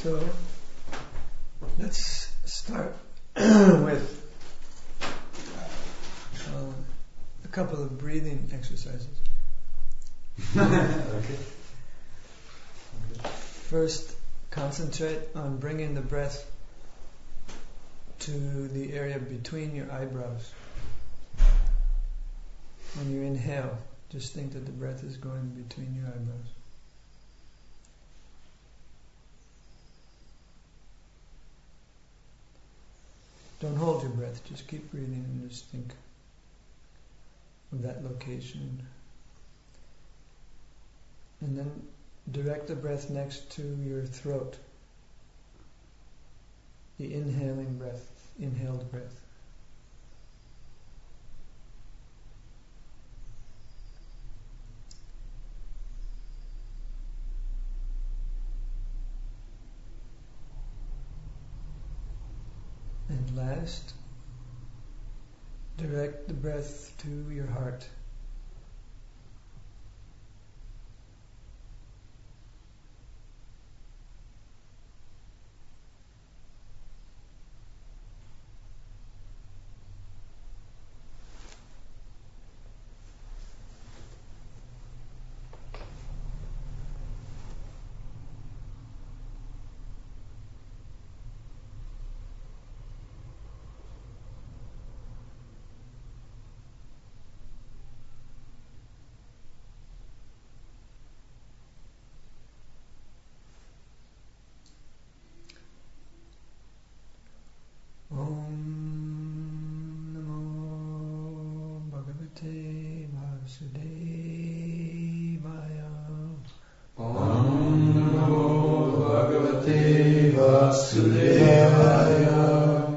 So let's start with a couple of breathing exercises. Okay. First, concentrate on bringing the breath to the area between your eyebrows. When you inhale, just think that the breath is going between your eyebrows. Don't hold your breath, just keep breathing and just think of that location. And then direct the breath next to your throat. The inhaled breath. And last, direct the breath to your heart. Om Namo Bhagavate Vasudevaya. Om Namo Bhagavate Vasudevaya.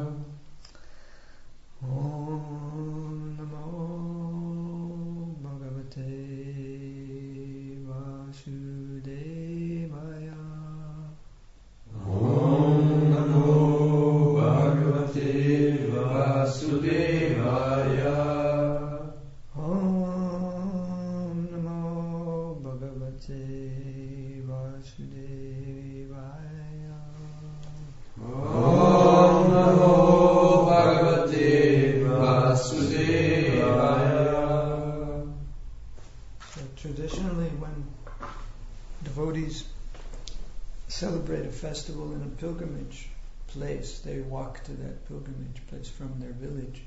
Om Namo Bhagavate Vasudevaya. Om Namo Bhagavate Vasudevaya. Om Namo Bhagavate Vasudevaya. Om Namo Bhagavate Vasudevaya. So traditionally, when devotees celebrate a festival in a pilgrimage place, they walk to that pilgrimage place from their village.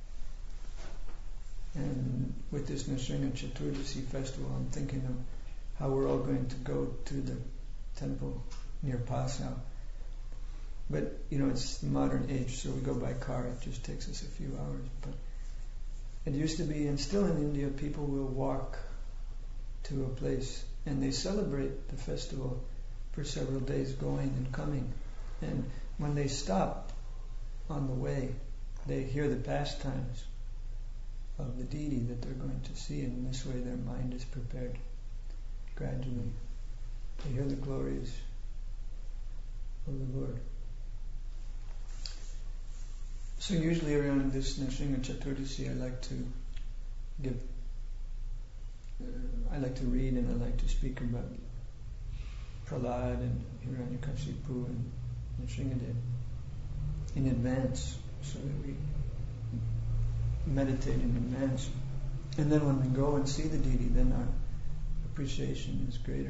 And with this Nrsimha Chaturdasi festival, I'm thinking of how we're all going to go to the temple near Passau. But, it's the modern age, so we go by car. It just takes us a few hours. But it used to be, and still in India, people will walk to a place, and they celebrate the festival for several days, going and coming. And when they stop on the way, they hear the pastimes of the deity that they're going to see, and in this way their mind is prepared gradually. They hear the glories of the Lord. So usually around this Nrsimha Chaturdasi, I like to read and I like to speak about Prahlad and Hiranyakashipu and Nrsimhadev in advance, so that we meditate in advance. And then when we go and see the deity, then our appreciation is greater.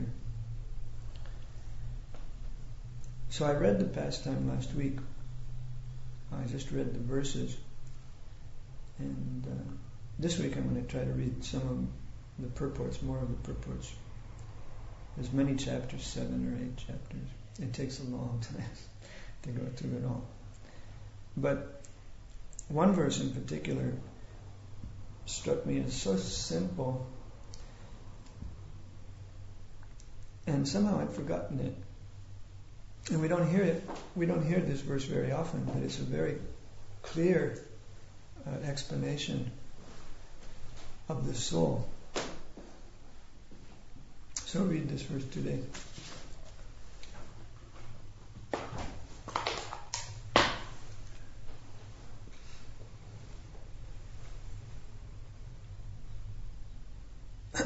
So I read the pastime last week. I just read the verses. And this week I'm going to try to read some of the purports, more of the purports. There's many chapters, 7 or 8 chapters. It takes a long time to go through it all. But one verse in particular struck me as so simple, and somehow I'd forgotten it. And we don't hear this verse very often, but it's a very clear explanation of the soul. So I'll read this verse today.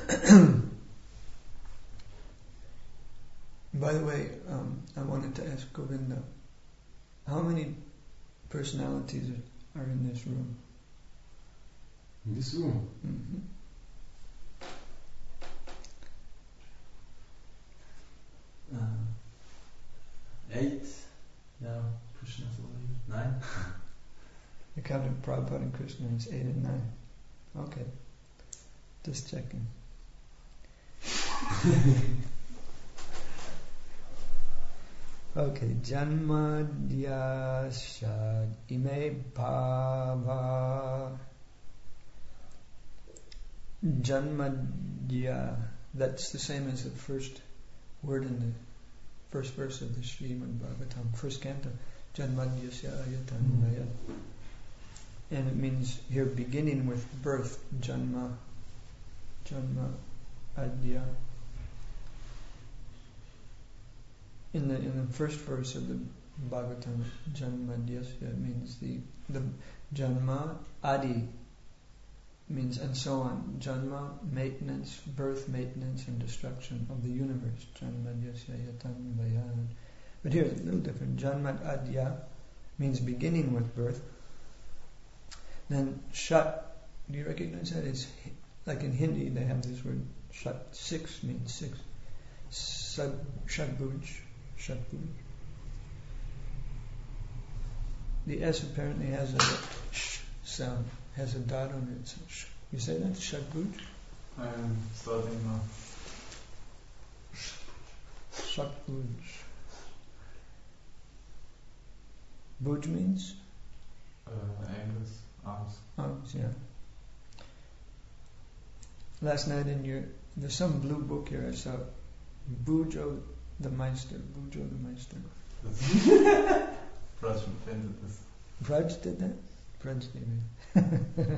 By the way, I wanted to ask Govinda, how many personalities are in this room? In this room? Mm-hmm. 8. Yeah, Krishna's only 9. I counted Prabhupada and Krishna as 8 and 9. Okay. Just checking. Okay, Janmadyasya ime bhava. Janmadya, that's the same as the first word in the first verse of the Srimad Bhagavatam, first canto. Janmadyasya ayatanmaya. And it means here beginning with birth, Janma, Adya. In the first verse of the Bhagavatam, Janmadyasya means the Janma, Adi means and so on. Janma, maintenance, birth, maintenance, and destruction of the universe. Janmadyasya yatan vayan. But here it's a little different. Janmat Adya means beginning with birth. Then Shat, do you recognize that? It's like in Hindi they have this word Shat, 6 means 6. Shatbhuj. The S apparently has a sh sound, has a dot on it. So you say that? Shatbhuj? I am starting now. Shatbhuj. Bhuj means? Angles, arms. Arms, yeah. Last night there's some blue book here I saw. Bujo the Meister. Braj invented this. Braj did that? Braj did it.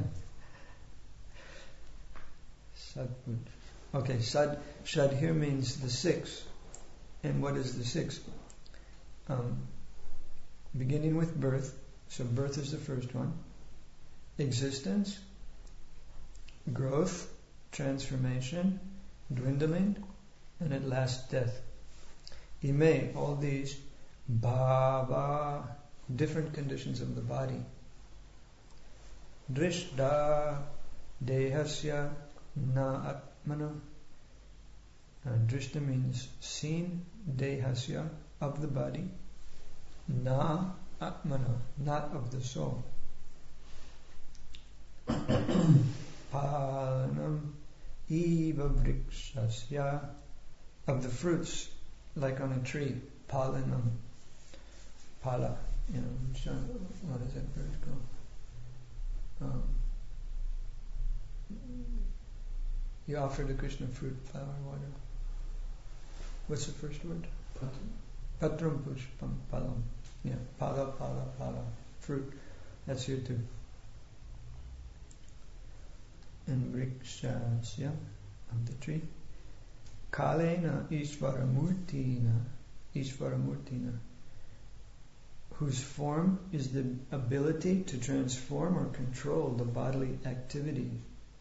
Sadbhuj. Okay, Shad here means the 6. And what is the 6? Beginning with birth. So birth is the first one. Existence, growth, transformation, dwindling, and at last death. Ime, all these, bhava, different conditions of the body. Drishta, dehasya, na atmana. Drishta means seen, dehasya, of the body. Na atmana, not of the soul. Palanam eva vrikshasya, of the fruits, like on a tree. Palanam, pala, what is that bird called? You offer to Krishna fruit, flower, water. What's the first word? Patram pushpam palam. Yeah, pala, fruit. That's here too. And vrikshasya, of the tree. Kalena Ishvaramurtina, whose form is the ability to transform or control the bodily activities.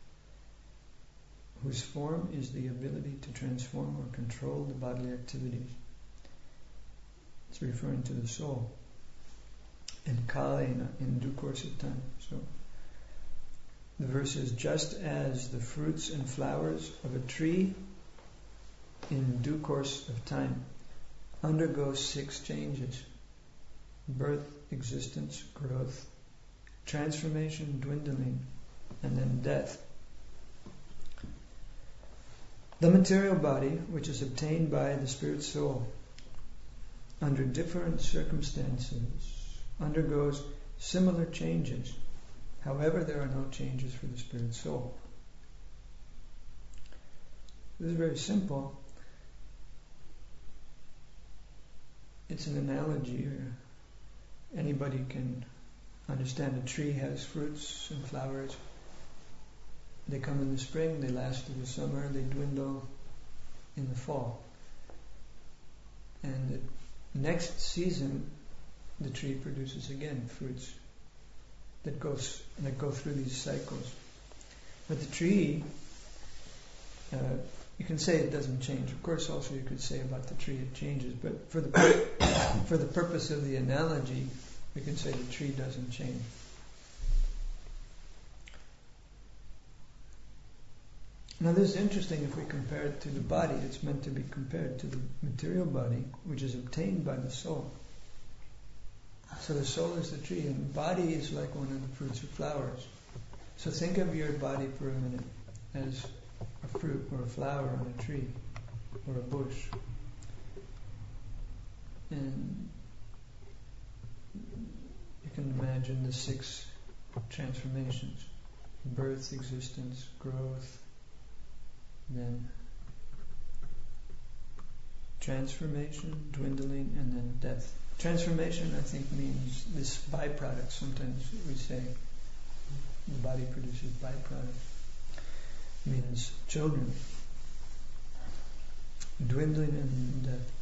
Whose form is the ability to transform or control the bodily activities. It's referring to the soul. And Kalena, in due course of time. So the verse is, just as the fruits and flowers of a tree in due course of time undergo 6 changes: birth, existence, growth, transformation, dwindling, and then death. The material body, which is obtained by the spirit soul under different circumstances, undergoes similar changes. However, there are no changes for the spirit soul. This is very simple. It's an analogy. Anybody can understand. A tree has fruits and flowers. They come in the spring, they last through the summer, they dwindle in the fall. And the next season, the tree produces again fruits that go through these cycles. But the tree you can say it doesn't change. Of course, also you could say about the tree it changes, but for the for the purpose of the analogy, we can say the tree doesn't change. Now this is interesting. If we compare it to the body, it's meant to be compared to the material body, which is obtained by the soul. So the soul is the tree, and the body is like one of the fruits or flowers. So think of your body for a minute as a fruit or a flower on a tree or a bush. And you can imagine the 6 transformations: birth, existence, growth, then transformation, dwindling, and then death. Transformation, I think, means this byproduct. Sometimes we say the body produces byproduct. Means children. Dwindling and death.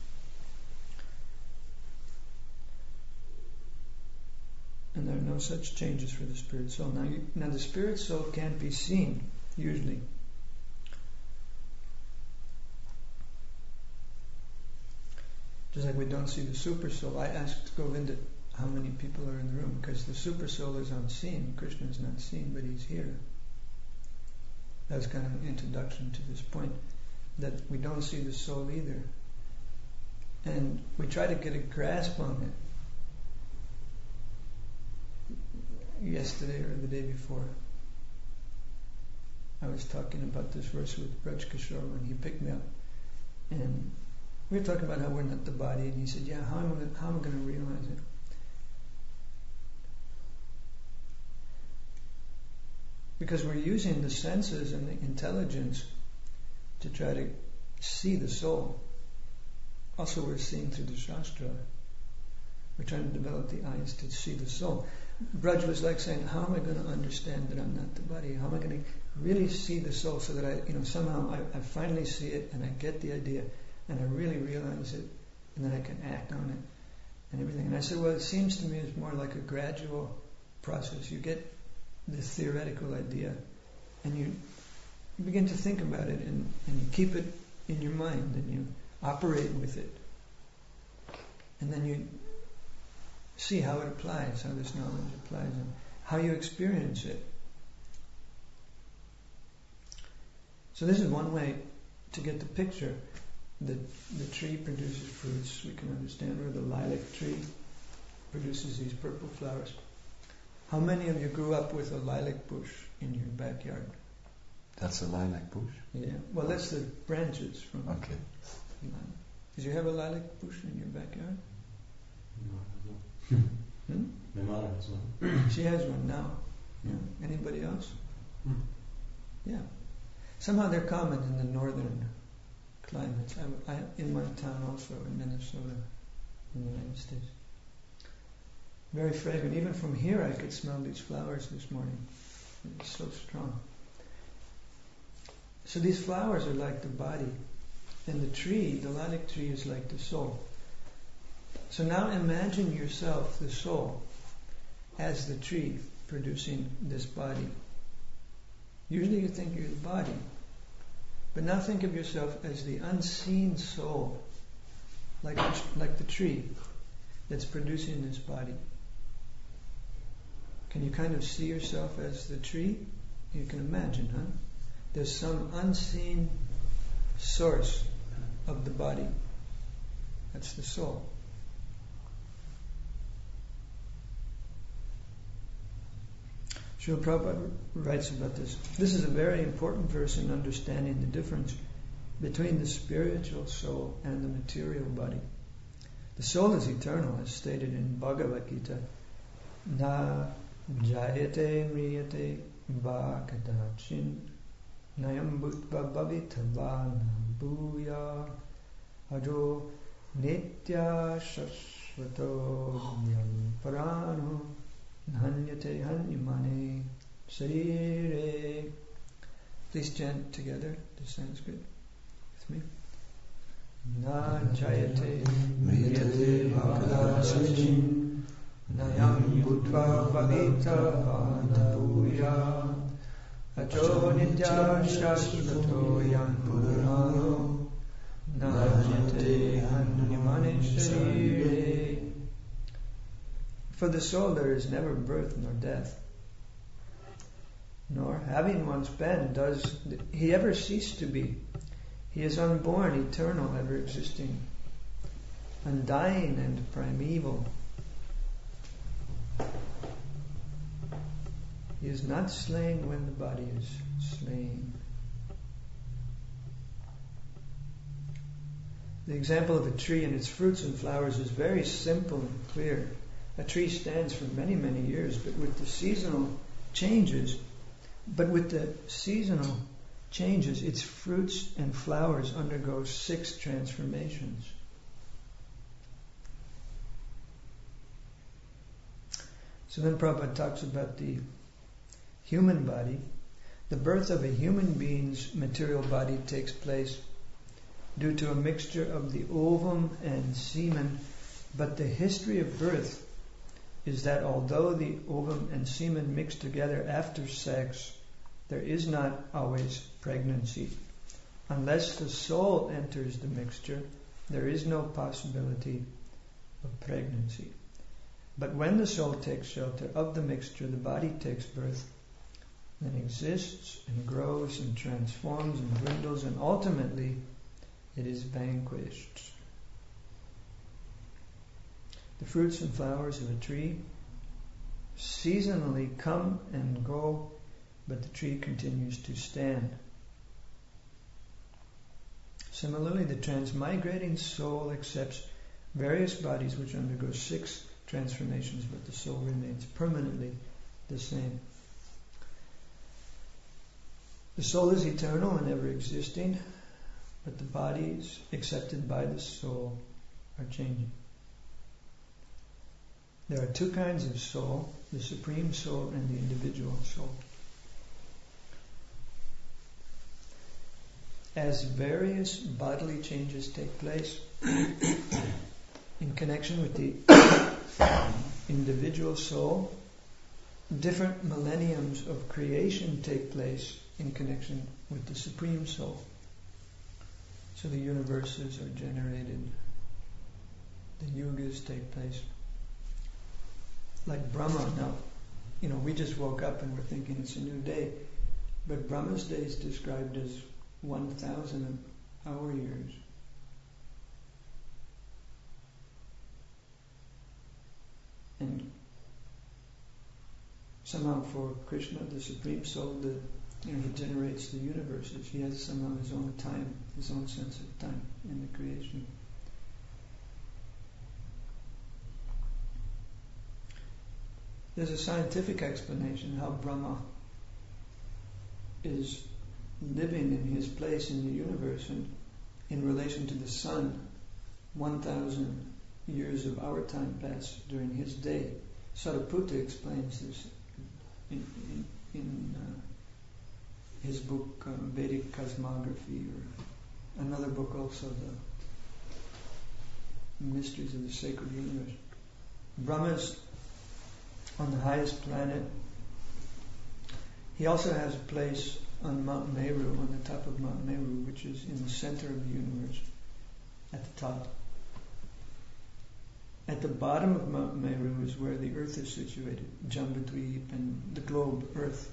And there are no such changes for the spirit soul. Now the spirit soul can't be seen, usually. Just like we don't see the super soul. I asked Govinda how many people are in the room, because the super soul is unseen. Krishna is not seen, but he's here. That was kind of an introduction to this point, that we don't see the soul either. And we try to get a grasp on it. Yesterday or the day before, I was talking about this verse with Braj Kishore when he picked me up. And we were talking about how we're not the body, and he said, yeah, how am I going to realize it? Because we're using the senses and the intelligence to try to see the soul. Also, we're seeing through the Shastra. We're trying to develop the eyes to see the soul. Braj was like saying, how am I going to understand that I'm not the body? How am I going to really see the soul so that I, somehow I finally see it and I get the idea and I really realize it, and then I can act on it and everything. And I said, well, it seems to me it's more like a gradual process. You get this theoretical idea and you begin to think about it, and you keep it in your mind and you operate with it. And then you see how it applies, how this knowledge applies, and how you experience it. So this is one way to get the picture. The tree produces fruits, we can understand, or the lilac tree produces these purple flowers. How many of you grew up with a lilac bush in your backyard? That's a lilac bush? Yeah. Well, that's the branches from... Okay. Did you have a lilac bush in your backyard? No. My mother has one. She has one now. Yeah. Anybody else? Yeah. Somehow they're common in the northern climates. I in my town also, in Minnesota, in the United States. Very fragrant. Even from here I could smell these flowers this morning. It's so strong. So these flowers are like the body. And the tree, the lilac tree, is like the soul. So now imagine yourself, the soul, as the tree producing this body. Usually you think you're the body. But now think of yourself as the unseen soul, like the tree that's producing this body. Can you kind of see yourself as the tree? You can imagine, huh? There's some unseen source of the body. That's the soul. Srila Prabhupada writes about this. This is a very important verse in understanding the difference between the spiritual soul and the material body. The soul is eternal, as stated in Bhagavad Gita. Na jayate mriyate va kadachin nayam bhutva bhavitva na bhuya ajo nitya shashvato nyam parano Hanyate hanyamane sarire. Please chant together the Sanskrit with me. Na jayate mriyate bhagavachin nayam bhutva bhavita vanabhuya acho Avidya Shashvato Yan Purano Navyate Hanimane Sharire. For the soul there is never birth nor death, nor having once been does he ever cease to be. He is unborn, eternal, ever existing, undying and primeval. He is not slain when the body is slain. The example of a tree and its fruits and flowers is very simple and clear. A tree stands for many, many years, but with the seasonal changes, its fruits and flowers undergo 6 transformations. So then Prabhupada talks about the human body. The birth of a human being's material body takes place due to a mixture of the ovum and semen, but the history of birth is that although the ovum and semen mix together after sex, there is not always pregnancy. Unless the soul enters the mixture, there is no possibility of pregnancy. But when the soul takes shelter of the mixture, the body takes birth, then exists and grows and transforms and dwindles, and ultimately it is vanquished. The fruits and flowers of a tree seasonally come and go, but the tree continues to stand. Similarly, the transmigrating soul accepts various bodies which undergo 6 transformations, but the soul remains permanently the same. The soul is eternal and ever existing, but the bodies accepted by the soul are changing. There are 2 kinds of soul, the supreme soul and the individual soul. As various bodily changes take place in connection with the individual soul, different millenniums of creation take place in connection with the supreme soul. So the universes are generated, the yugas take place. Like Brahma, now, we just woke up and we're thinking it's a new day, but Brahma's day is described as 1,000 of our years. And somehow for Krishna, the Supreme Soul, he generates the universes. He has somehow his own time, his own sense of time in the creation. There's a scientific explanation how Brahma is living in his place in the universe, and in relation to the sun, 1,000 years of our time pass during his day. Sariputta explains this in his book Vedic Cosmography, or another book also, The Mysteries of the Sacred Universe. Brahma's on the highest planet. He also has a place on Mount Meru, on the top of Mount Meru, which is in the center of the universe, at the top. At the bottom of Mount Meru is where the earth is situated, Jambudvip and the globe, Earth.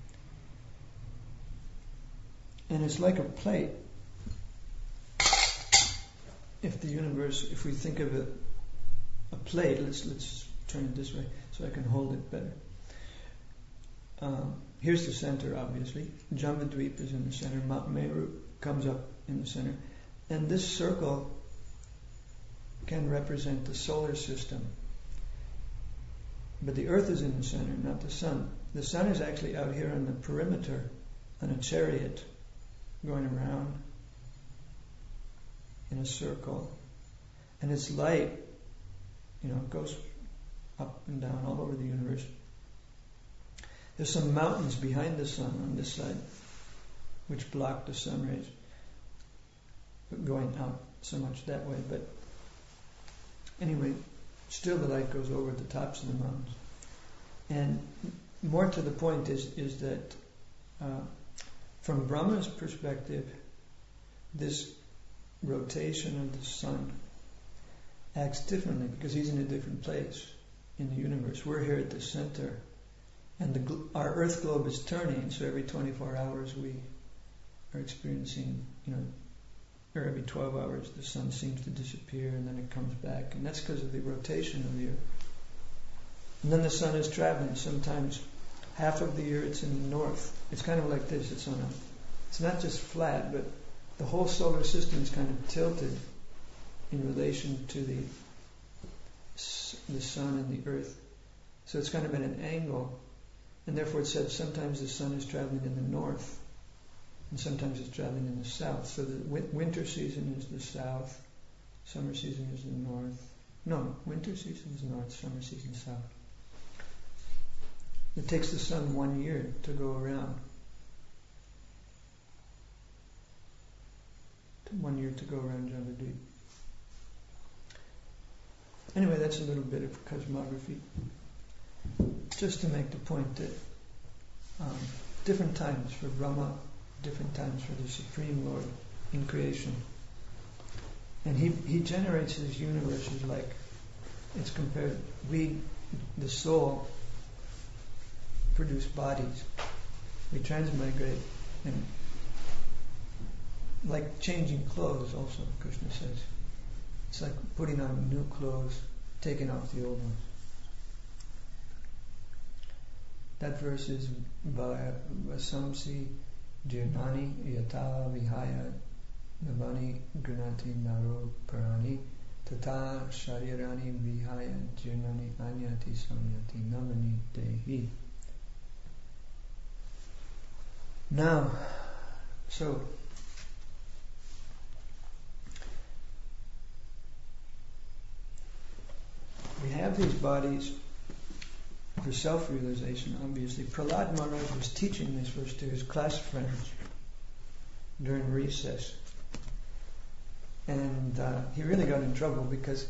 And it's like a plate. If we think of a plate, let's turn it this way so I can hold it better. Here's the center, obviously. Jambudvip is in the center. Mount Meru comes up in the center. And this circle can represent the solar system. But the earth is in the center, not the sun. The sun is actually out here on the perimeter, on a chariot, going around in a circle. And its light, goes up and down all over the universe. There's some mountains behind the sun on this side, which block the sun rays going out so much that way. But anyway, still the light goes over the tops of the mountains. And more to the point is that from Brahma's perspective, this rotation of the sun acts differently because he's in a different place in the universe. We're here at the center, and our Earth globe is turning, so every 24 hours we are experiencing, or every 12 hours the sun seems to disappear and then it comes back, and that's because of the rotation of the Earth. And then the sun is traveling. Sometimes half of the year it's in the north. It's kind of like this. It's not just flat, but the whole solar system is kind of tilted in relation to the sun and the Earth. So it's kind of at an angle, and therefore it said sometimes the sun is traveling in the north, and sometimes it's traveling in the south. So the winter season is the south, summer season is the north. No, winter season is north, summer season is south. It takes the sun 1 year to go around. 1 year to go around Javadweep. Anyway, that's a little bit of cosmography. Just to make the point that different times for Brahma, different times for the Supreme Lord in creation. And he generates his universes like it's compared. We, the soul, produce bodies. We transmigrate, and like changing clothes also, Krishna says. It's like putting on new clothes, taking off the old ones. That verse is Vasamsi Jirnani Yata Vihaya Navani Granati Naro Parani Tata Sharirani Vihaya Jirnani Anyati Samyati Navani Dehi. Now, so we have these bodies for self-realization, obviously. Prahlad Maharaj was teaching this verse to his class friends during recess. And he really got in trouble because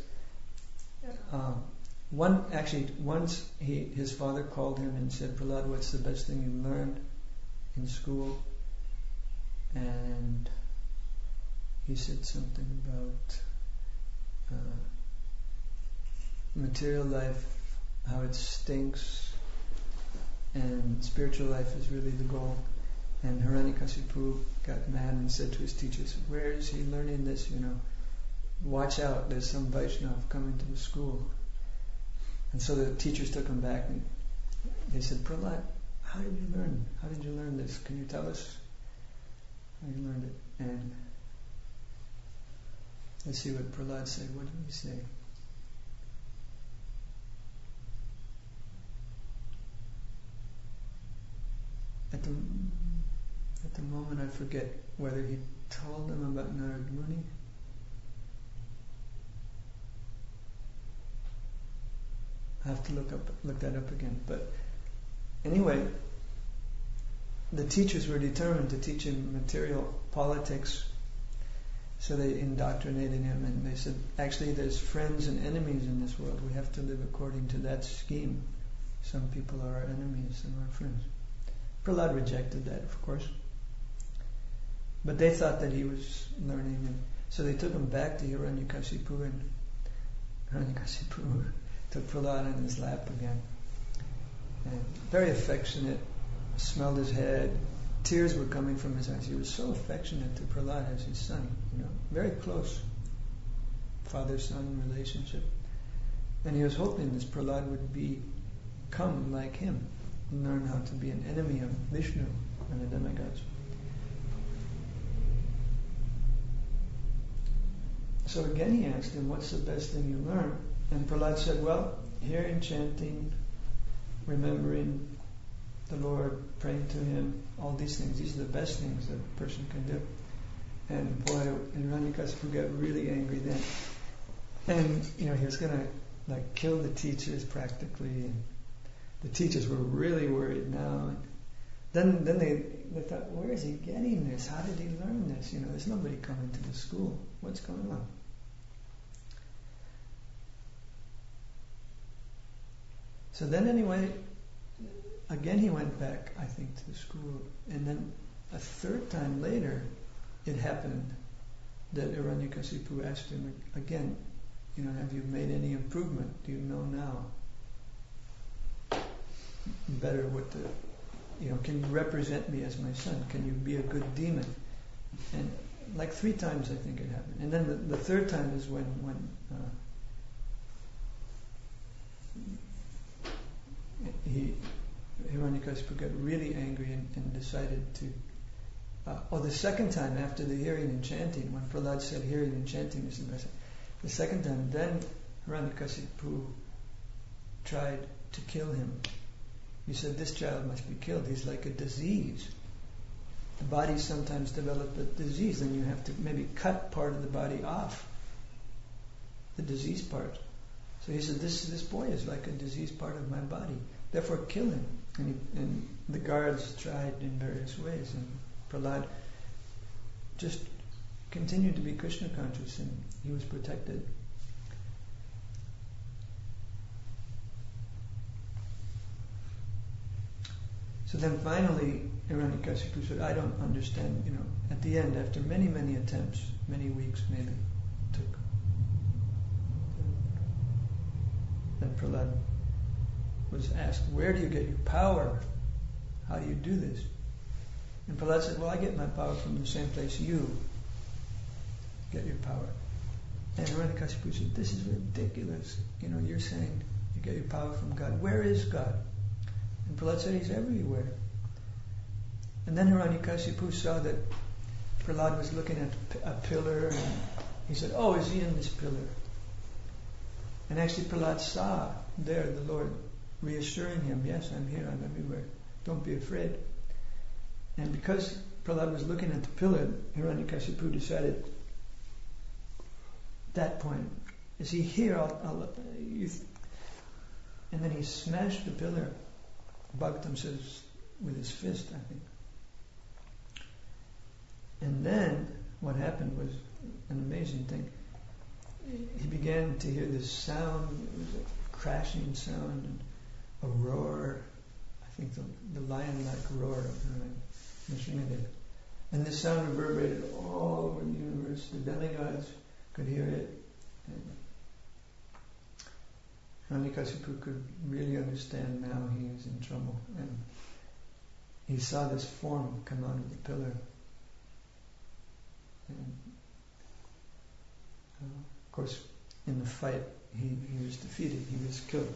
once his father called him and said, Prahlad, what's the best thing you learned in school? And he said something about material life, how it stinks, and spiritual life is really the goal. And Hiranyakasipu got mad and said to his teachers, where is he learning this? Watch out, there's some Vaishnav coming to the school. And so the teachers took him back and they said, Prahlad, how did you learn this? Can you tell us how you learned it? And let's see what Prahlad said. What did he say? At the moment I forget whether he told them about Narad Muni. I have to look that up again. But anyway, the teachers were determined to teach him material politics, so they indoctrinated him, and they said, actually there's friends and enemies in this world. We have to live according to that scheme. Some people are our enemies, some are our friends. Prahlad rejected that, of course. But they thought that he was learning, and so they took him back to Hiranyakasipu, and Hiranyakasipu took Prahlad on his lap again. And very affectionate, smelled his head, tears were coming from his eyes. He was so affectionate to Prahlad as his son, very close father-son relationship. And he was hoping this Prahlad would become like him, and learn how to be an enemy of Vishnu and the demigods. So again he asked him, what's the best thing you learn? And Prahlad said, well, hearing, chanting, remembering the Lord, praying to Him, all these things, these are the best things that a person can do. And boy, Hiranyakasipu got really angry then. And, he was going to kill the teachers practically, and the teachers were really worried now. And then they thought, where is he getting this? How did he learn this? There's nobody coming to the school. What's going on? So then anyway, again he went back, I think, to the school. And then a third time later, it happened that Hiranyakasipu asked him again, have you made any improvement? Do you know now better what can you represent me as my son? Can you be a good demon? And like 3 times I think it happened. And then the third time is when Hiranyakasipu got really angry and decided to the second time after the hearing and chanting, when Prahlad said hearing and chanting is the best, the second time, then Hiranyakasipu tried to kill him. He said, this child must be killed. He's like a disease. The body sometimes develops a disease, and you have to maybe cut part of the body off, the disease part. So he said, this boy is like a diseased part of my body. Therefore, kill him. And the guards tried in various ways, and Prahlad just continued to be Krishna conscious, and he was protected. So then finally, Hiranyakasipu said, I don't understand, at the end, after many, many attempts, many weeks maybe, took. Then Prahlad was asked, where do you get your power? How do you do this? And Prahlad said, well, I get my power from the same place you get your power. And Hiranyakasipu said, this is ridiculous. You're saying you get your power from God. Where is God? And Prahlad said, he's everywhere. And then Hiranyakasipu saw that Prahlad was looking at a pillar, and he said, oh, is he in this pillar? And actually Prahlad saw there the Lord reassuring him, yes, I'm here, I'm everywhere. Don't be afraid. And because Prahlad was looking at the pillar, Hiranyakasipu decided at that point, is he here? And then he smashed the pillar. Bhagavatam says with his fist, I think. And then what happened was an amazing thing. He began to hear this sound. It was a crashing sound and a roar. I think the lion-like roar of Nrsimhadev. And this sound reverberated all over the universe. The demigods could hear it. And Hiranyakasipu could really understand now he was in trouble. And he saw this form come out of the pillar. And of course, in the fight, he was defeated. He was killed.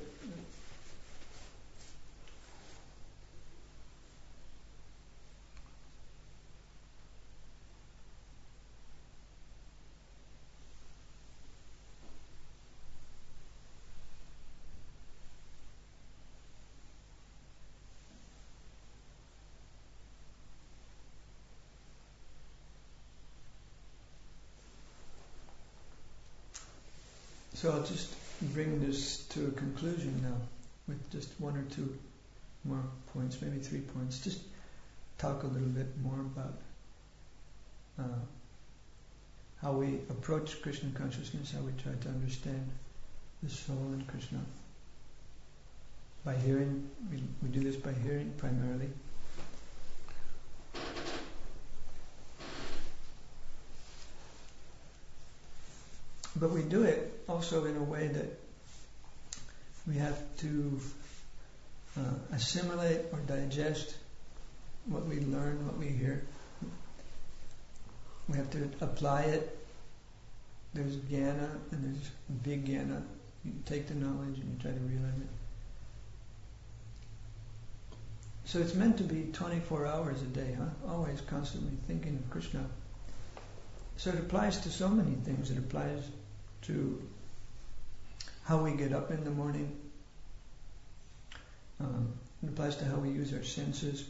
So I'll just bring this to a conclusion now with just 1 or 2 more points, maybe 3 points. Just talk a little bit more about how we approach Krishna consciousness, how we try to understand the soul and Krishna. By hearing, we do this by hearing primarily. But we do it also in a way that we have to assimilate or digest what we learn, what we hear. We have to apply it. There's jnana and there's big jnana. You take the knowledge and you try to realize it. So it's meant to be 24 hours a day, always constantly thinking of Krishna. So it applies to so many things. It applies to how we get up in the morning. It applies to how we use our senses.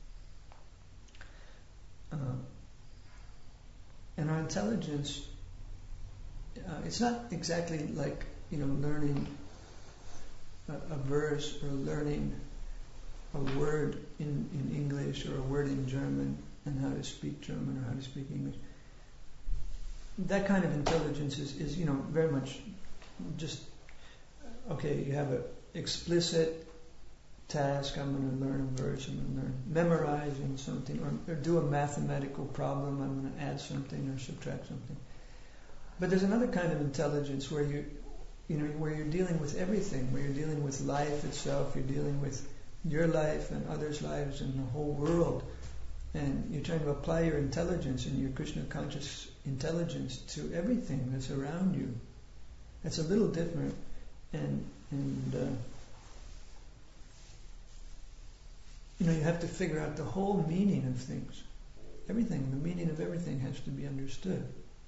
And our intelligence, it's not exactly like, learning a verse or learning a word in English or a word in German and how to speak German or how to speak English. That kind of intelligence is very much just, okay, you have an explicit task, I'm going to learn a verse, I'm going to learn memorizing something, or do a mathematical problem, I'm going to add something or subtract something. But there's another kind of intelligence where where you're dealing with everything, where you're dealing with life itself, you're dealing with your life and others' lives and the whole world, and you're trying to apply your intelligence and your Krishna conscious intelligence to everything that's around you. It's a little different, and you have to figure out the whole meaning of things. Everything, the meaning of everything has to be understood.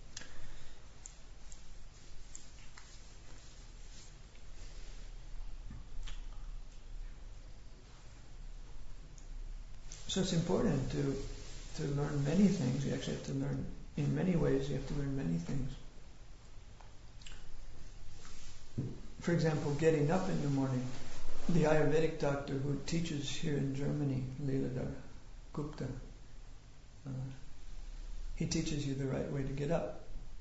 So it's important to learn many things. You actually have to learn in many ways. You have to learn many things. For example, getting up in the morning. The Ayurvedic doctor who teaches here in Germany, Leeladhar Gupta, he teaches you the right way to get up.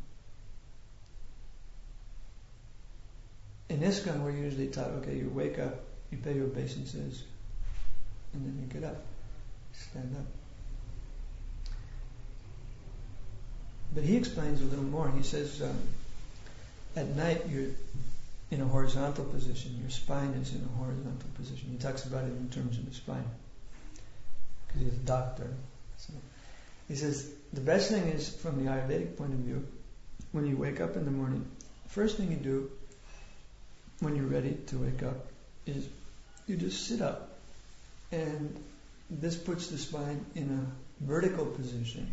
In ISKCON, we're usually taught, okay, you wake up, you pay your obeisances, and then you get up, stand up. But he explains a little more. He says, at night you're in a horizontal position. Your spine is in a horizontal position. He talks about it in terms of the spine, because he's a doctor. So he says, the best thing is, from the Ayurvedic point of view, when you wake up in the morning, first thing you do when you're ready to wake up is you just sit up. And this puts the spine in a vertical position.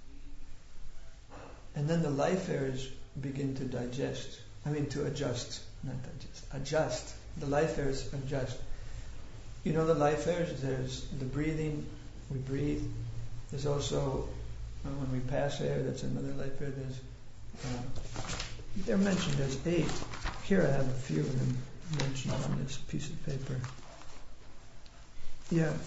And then the life airs begin to adjust. Not digest. Adjust. The life airs adjust. You know the life airs? There's the breathing, we breathe. There's also, when we pass air, that's another life air. They're mentioned as 8. Here I have a few of them mentioned on this piece of paper. Yeah.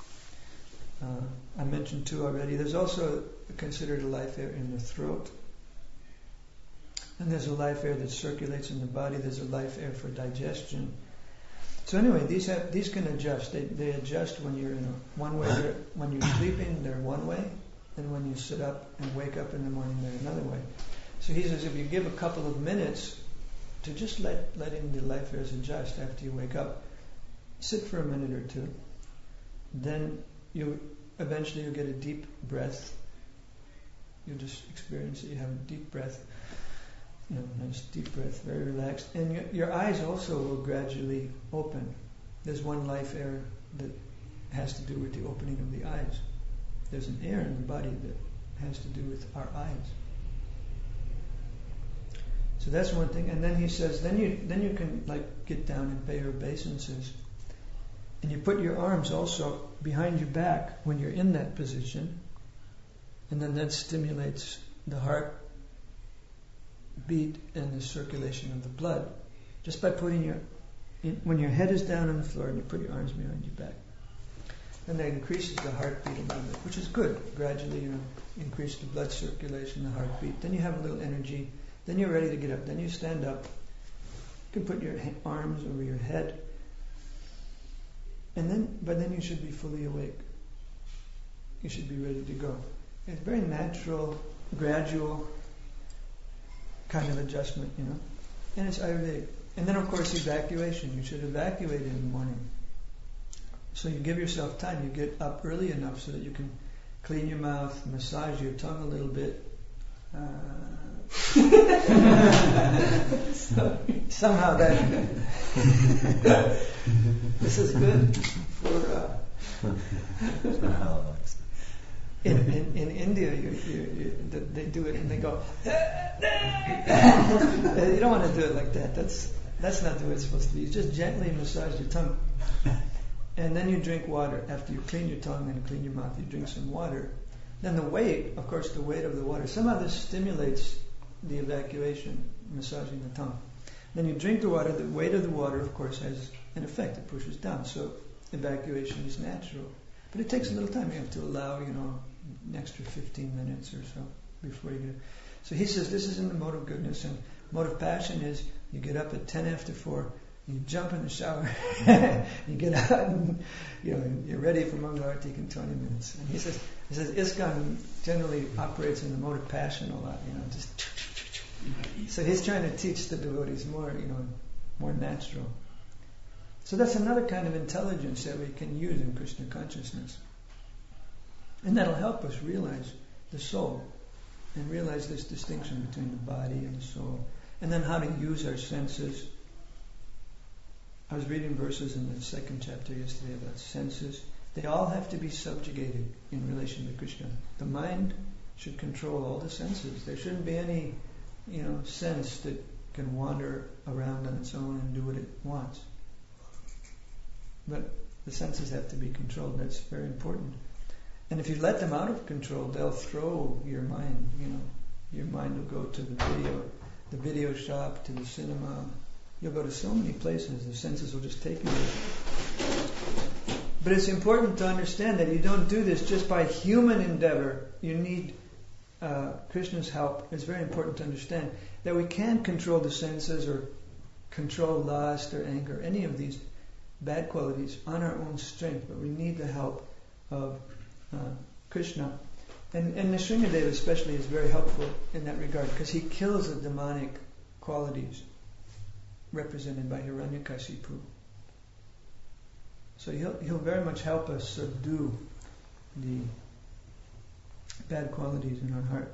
I mentioned 2 already. There's also considered a life air in the throat. And there's a life air that circulates in the body. There's a life air for digestion. So anyway, these can adjust. They adjust when you're in one way. When you're sleeping, they're one way. And when you sit up and wake up in the morning, they're another way. So he says if you give a couple of minutes to just letting the life airs adjust after you wake up, sit for a minute or 2, then eventually you'll get a deep breath. You'll just experience it. You have a deep breath. Nice deep breath, very relaxed. And your eyes also will gradually open. There's one life air that has to do with the opening of the eyes. There's an air in the body that has to do with our eyes. So that's one thing. And then he says, then you can get down and pay your obeisances. And you put your arms also behind your back when you're in that position. And then that stimulates the heart beat and the circulation of the blood, just by putting when your head is down on the floor and you put your arms behind your back. And that increases the heartbeat a little bit, which is good. Gradually, increase the blood circulation, the heartbeat. Then you have a little energy. Then you're ready to get up. Then you stand up. You can put your arms over your head. But then you should be fully awake. You should be ready to go. It's very natural, gradual kind of adjustment, and it's Ayurvedic. And then of course evacuation. You should evacuate in the morning. So you give yourself time. You get up early enough so that you can clean your mouth, massage your tongue a little bit. Somehow that this is good for in India, they do it and they go. You don't want to do it like that. That's not the way it's supposed to be. You just gently massage your tongue, and then you drink water. After you clean your tongue and clean your mouth, you drink some water. Then the weight of the water. Somehow this stimulates the evacuation, massaging the tongue. Then you drink the water. The weight of the water, of course, has an effect. It pushes down. So evacuation is natural. But it takes a little time. You have to allow, an extra 15 minutes or so before you get it. So he says this is in the mode of goodness. And mode of passion is you get up at 10 after 4, You jump in the shower, you get out, and you're ready for Mangala Arati in 20 minutes. And he says ISKCON generally operates in the mode of passion a lot, just. So he's trying to teach the devotees more natural. So that's another kind of intelligence that we can use in Krishna consciousness, and that'll help us realize the soul and realize this distinction between the body and the soul, and then how to use our senses. I was reading verses in the 2nd chapter yesterday about senses. They all have to be subjugated in relation to Krishna. The mind should control all the senses. There shouldn't be any, sense that can wander around on its own and do what it wants. But the senses have to be controlled. That's very important. And if you let them out of control, they'll throw your mind. Your mind will go to the video shop, to the cinema. You'll go to so many places, the senses will just take you there. But it's important to understand that you don't do this just by human endeavor. You need Krishna's help. It's very important to understand that we can't control the senses or control lust or anger, any of these bad qualities on our own strength, but we need the help of Krishna. And Nrsingadeva especially is very helpful in that regard, because he kills the demonic qualities represented by Hiranyakashipu. So he'll very much help us subdue the bad qualities in our heart.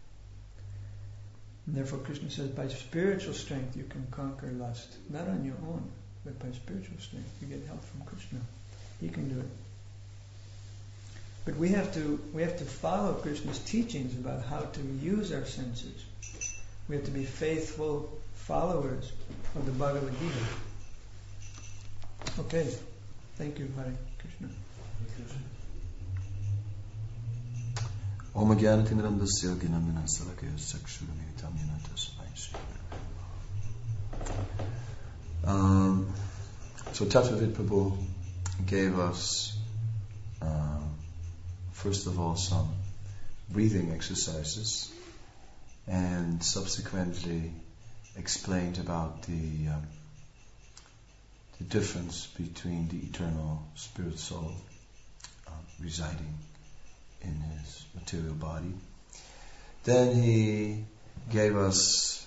And therefore Krishna says, by spiritual strength you can conquer lust. Not on your own, but by spiritual strength. You get help from Krishna. He can do it. But we have to follow Krishna's teachings about how to use our senses. We have to be faithful followers of the Bhagavad Gita. Okay. Thank you, Hare Krishna. Om Jnanatinandasya Gnanam Salakaya Sakshuramitam Yanatasmai. So Tattvavid Prabhu gave us first of all some breathing exercises, and subsequently explained about the difference between the eternal spirit soul residing in his material body. Then he gave us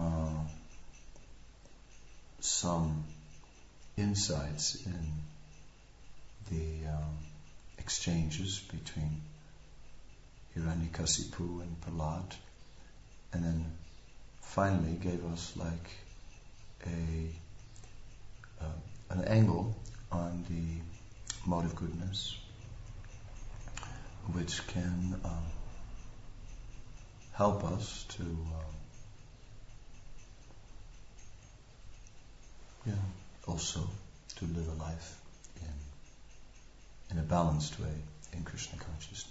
some insights in the exchanges between Hiranyakasipu and Prahlad, and then finally gave us like an angle on the mode of goodness, which can help us to also to live a life in a balanced way in Krishna consciousness.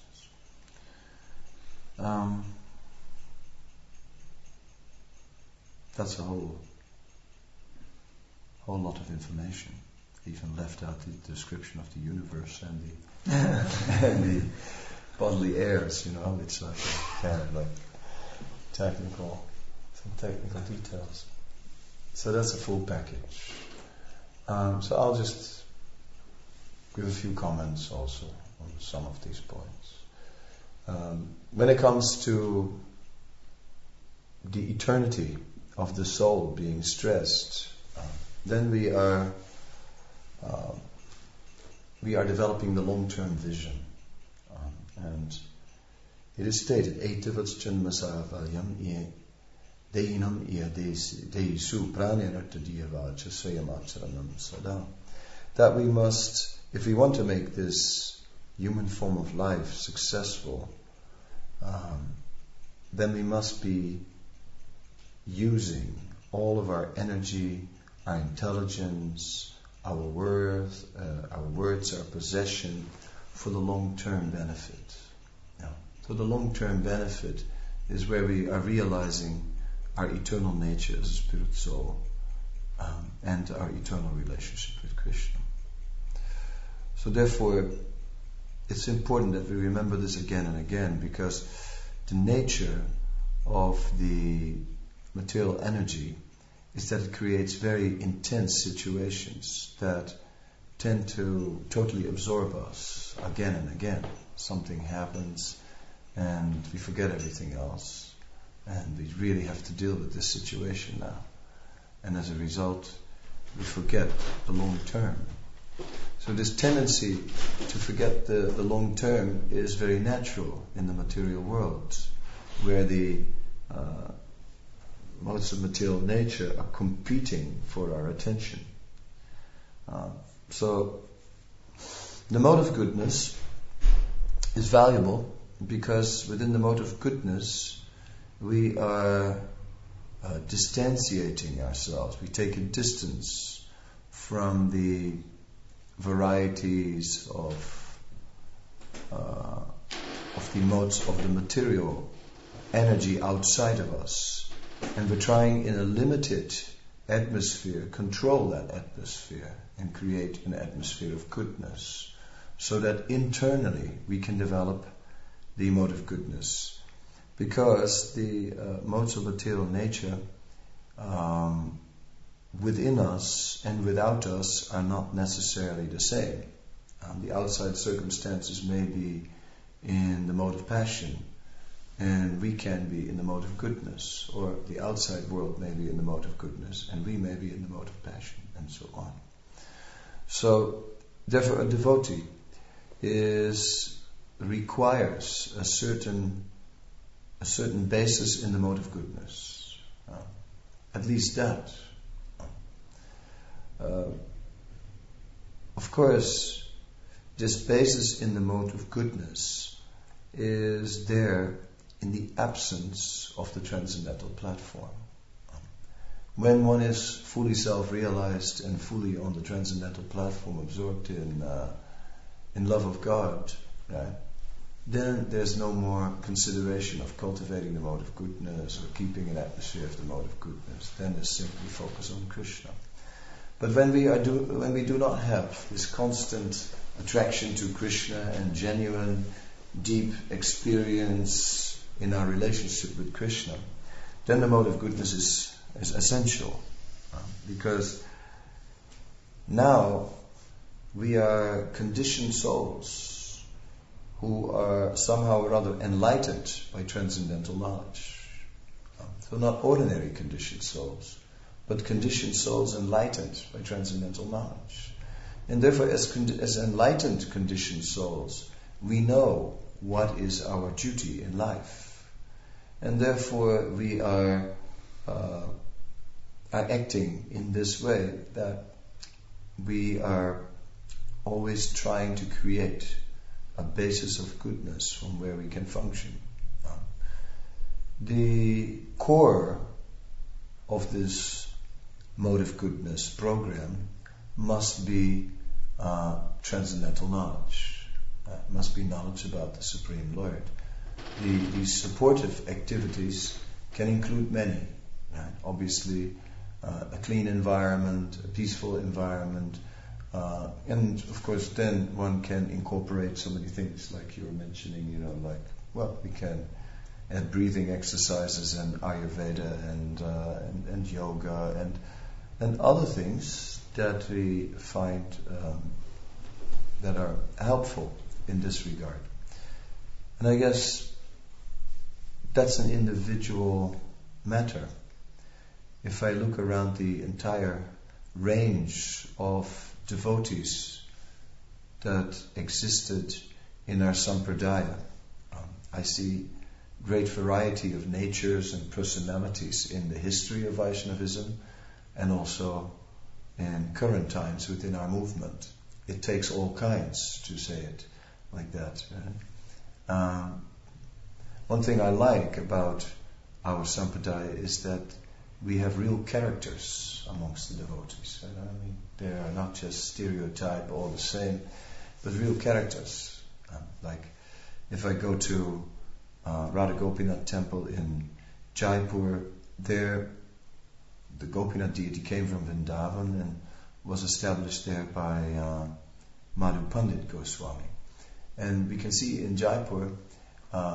That's a whole lot of information. Even left out the description of the universe and the and the bodily airs. It's like some technical details. So that's a full package. So I'll just give a few comments also on some of these points. When it comes to the eternity of the soul being stressed, then we are developing the long-term vision. And it is stated, that we must, if we want to make this human form of life successful, then we must be using all of our energy, our intelligence, our words, our possession for the long-term benefit. So the long-term benefit is where we are realizing our eternal nature as a spirit soul, and our eternal relationship with Krishna. So therefore, it's important that we remember this again and again, because the nature of the material energy is that it creates very intense situations that tend to totally absorb us again and again. Something happens and we forget everything else, and we really have to deal with this situation now. And as a result, we forget the long term. So this tendency to forget the long term is very natural in the material world, where the modes of material nature are competing for our attention. So the mode of goodness is valuable because within the mode of goodness we are distanciating ourselves. We take a distance from the varieties of the modes of the material energy outside of us, and we're trying in a limited atmosphere control that atmosphere and create an atmosphere of goodness, so that internally we can develop the mode of goodness. Because the modes of material nature within us and without us are not necessarily the same. The outside circumstances may be in the mode of passion, and we can be in the mode of goodness, or the outside world may be in the mode of goodness, and we may be in the mode of passion, and so on. So, therefore, a devotee requires a certain basis in the mode of goodness. At least that. Of course, this basis in the mode of goodness is there in the absence of the transcendental platform. When one is fully self-realized and fully on the transcendental platform, absorbed in love of God, right, then there's no more consideration of cultivating the mode of goodness or keeping an atmosphere of the mode of goodness. Then there's simply focus on Krishna. But when we do not have this constant attraction to Krishna and genuine, deep experience in our relationship with Krishna, then the mode of goodness is essential, because now we are conditioned souls who are somehow or other enlightened by transcendental knowledge. So not ordinary conditioned souls, but conditioned souls enlightened by transcendental knowledge. And therefore, as enlightened conditioned souls, we know what is our duty in life. And therefore, we are acting in this way, that we are always trying to create a basis of goodness from where we can function. The core of this mode of goodness program must be transcendental knowledge. Must be knowledge about the Supreme Lord. These supportive activities can include many. Right? Obviously, a clean environment, a peaceful environment, and of course then one can incorporate so many things like you were mentioning, we can add breathing exercises and Ayurveda and yoga and other things that we find that are helpful in this regard. And I guess that's an individual matter. If I look around the entire range of devotees that existed in our sampradaya, I see great variety of natures and personalities in the history of Vaishnavism and also in current times within our movement. It takes all kinds to say it like that. Right? One thing I like about our sampradaya is that we have real characters amongst the devotees. Right? I mean, they are not just stereotype, all the same, but real characters. Like if I go to Radha Gopinath temple in Jaipur, there the Gopinath deity came from Vrindavan and was established there by Madhu Pandit Goswami. And we can see in Jaipur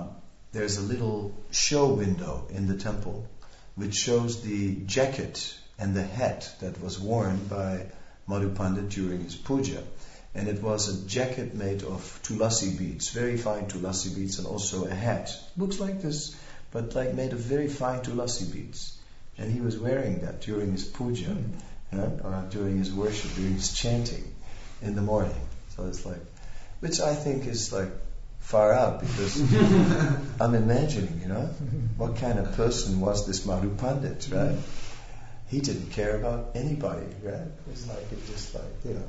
there's a little show window in the temple which shows the jacket and the hat that was worn by Madhu Pandit during his puja. And it was a jacket made of tulasi beads, very fine tulasi beads, and also a hat. Looks like this, but like made of very fine tulasi beads. And he was wearing that during his puja, or during his worship, during his chanting in the morning. So it's like, which I think is like far out, because I'm imagining, what kind of person was this Madhu Pandit, right? He didn't care about anybody, right? It's like, it just like,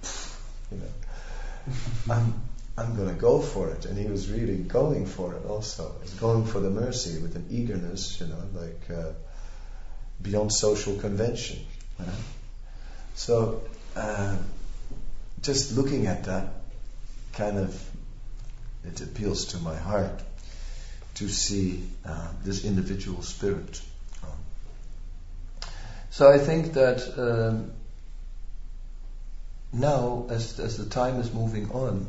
I'm going to go for it. And he was really going for it also. He's going for the mercy with an eagerness, beyond social convention. So, just looking at that, it appeals to my heart to see this individual spirit. So I think that now, as the time is moving on,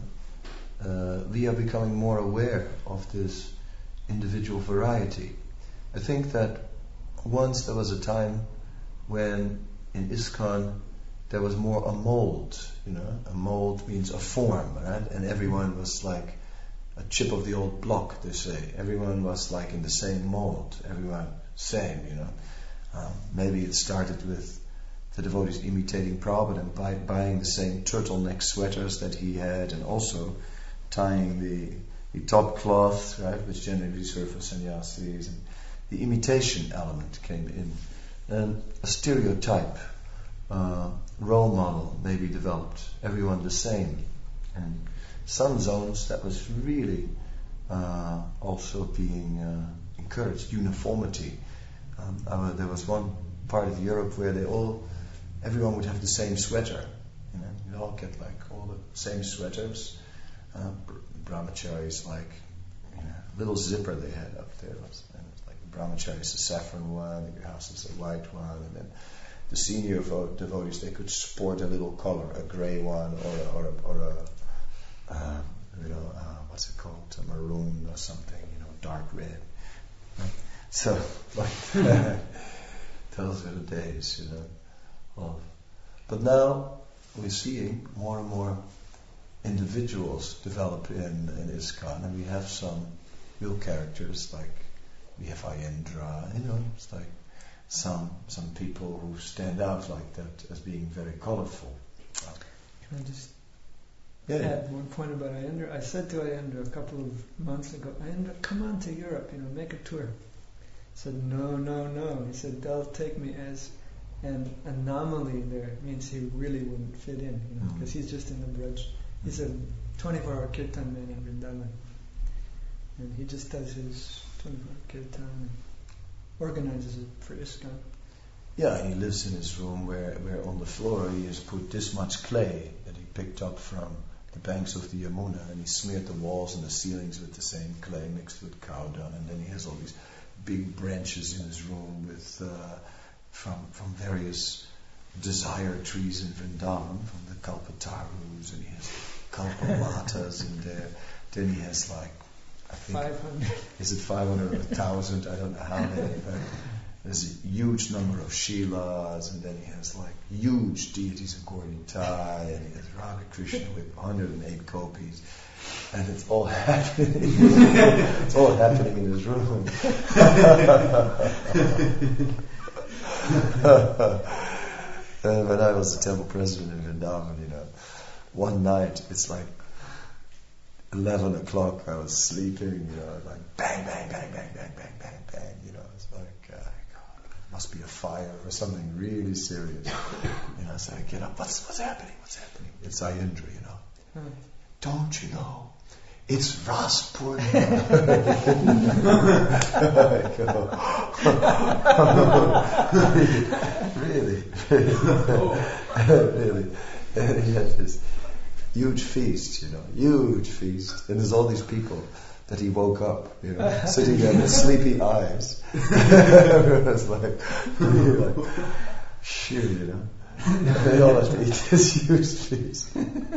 we are becoming more aware of this individual variety. I think that once there was a time when in ISKCON there was more a mold. A mold means a form, right? And everyone was like a chip of the old block, they say. Everyone was like in the same mold. Everyone same, Maybe it started with the devotees imitating Prabhupada and buying the same turtleneck sweaters that he had, and also tying the top cloth, right, which generally reserved for sannyasis, and the imitation element came in. And a stereotype, role model maybe developed, everyone the same. And some zones that was really also being encouraged, uniformity. There was one part of Europe where everyone would have the same sweater. You'd all get like all the same sweaters. Brahmacharis, like little zipper they had up there. And it's like Brahmachari is a saffron one, and your house is a white one, and then the senior devotees, they could sport a little color, a grey one, or a what's it called, a maroon or something, dark red. So, like, those were the days, But now we're seeing more and more individuals develop in ISKCON, and we have some real characters, like we have Ayendra, it's like some people who stand out like that as being very colorful. Can I just add one point about Ayendra? I said to Ayendra a couple of months ago, Ayendra, come on to Europe, make a tour. He said, no. He said, they'll take me as an anomaly there. It means he really wouldn't fit in, because he's just in the Braj. He's a 24-hour kirtan man in Vrindavan. And he just does his 24-hour kirtan and organizes it for ISKCON. Yeah, and he lives in his room where on the floor he has put this much clay that he picked up from the banks of the Yamuna, and he smeared the walls and the ceilings with the same clay mixed with cow dung, and then he has all these big branches in his room with from various desire trees in Vrindavan, from the Kalpatarus, and he has Kalpamatas in there. Then he has like, I think 500. Is it 500 or 1,000? I don't know how many, but there's a huge number of Shilas, and then he has like huge deities of Gauritai, and he has Radha Krishna with 108 gopis, and it's all happening. It's all happening in his room. And when I was the temple president in Vrindavan, one night it's like 11 o'clock. I was sleeping, like bang, bang, bang, bang, bang, bang, bang, bang. It's like God, must be a fire or something really serious. So I get up. What's happening? What's happening? It's Ayendra. Don't you know? It's Ras Purnima. Really. Really. And he had this huge feast, huge feast. And there's all these people that he woke up, sitting there with sleepy eyes. Everyone's like, shoot, And they all have to eat this huge feast.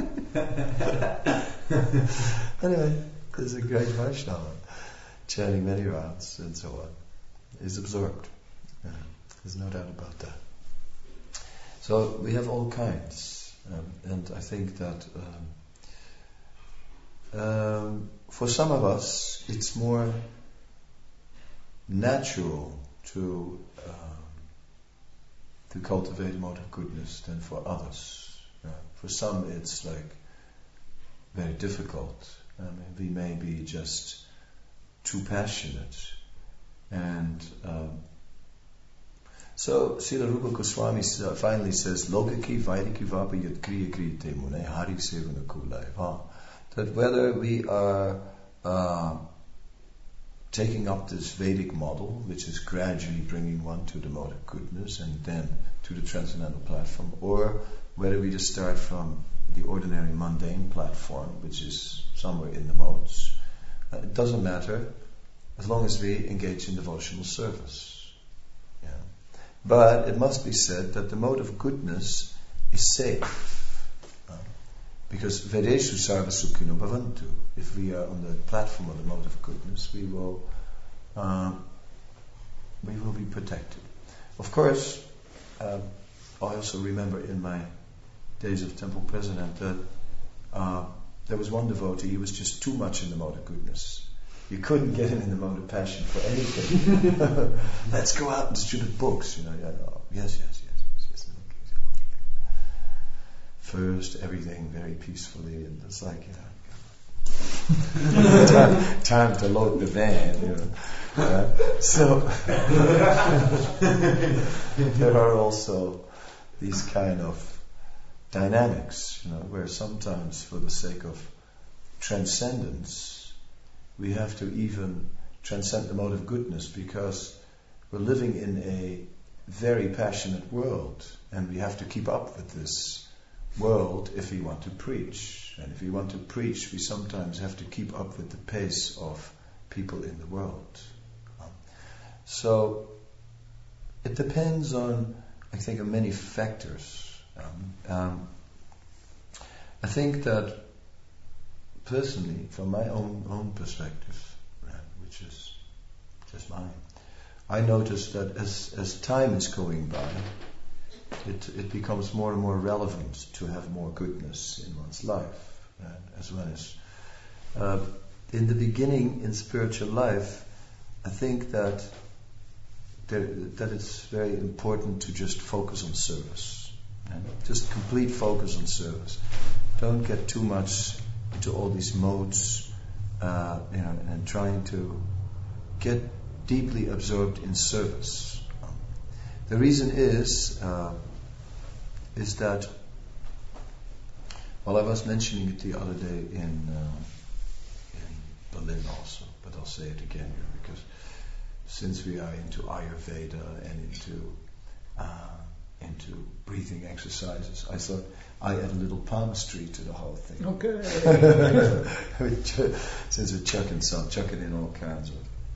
Anyway, there's a great Vaishnava chanting many rounds and so on. He's absorbed. There's no doubt about that. So we have all kinds, and I think that for some of us it's more natural to cultivate a mode of goodness than for others. For some it's like very difficult. We may be just too passionate. And so Srila Rupa Goswami finally says, Logaki Vairiki Vapa Yat Kriya Krite Mune Hari Sevana Kulai. That whether we are taking up this Vedic model, which is gradually bringing one to the mode of goodness and then to the transcendental platform, or whether we just start from the ordinary mundane platform, which is somewhere in the modes, it doesn't matter as long as we engage in devotional service. Yeah. But it must be said that the mode of goodness is safe. Because Vedeshu Sarva Sukhino Bhavantu. If we are on the platform of the mode of goodness, we will be protected. Of course, I also remember in my days of temple president that there was one devotee, he was just too much in the mode of goodness. You couldn't get him in the mode of passion for anything. Let's go out and distribute books. Yes. First, everything very peacefully, and it's like, time to load the van. So there are also these kind of dynamics, where sometimes for the sake of transcendence, we have to even transcend the mode of goodness, because we're living in a very passionate world, and we have to keep up with this world if we want to preach. And if we want to preach, we sometimes have to keep up with the pace of people in the world. So it depends on, I think, on many factors. I think that personally, from my own perspective, which is just mine, I notice that as time is going by, it becomes more and more relevant to have more goodness in one's life, as well as in the beginning in spiritual life. I think that it's very important to just focus on service, just complete focus on service. Don't get too much into all these modes, and trying to get deeply absorbed in service. The reason is that, well, I was mentioning it the other day in Berlin also, but I'll say it again here, because since we are into Ayurveda and into breathing exercises, I thought I add a little palmistry to the whole thing. Okay. Since we're chucking in all kinds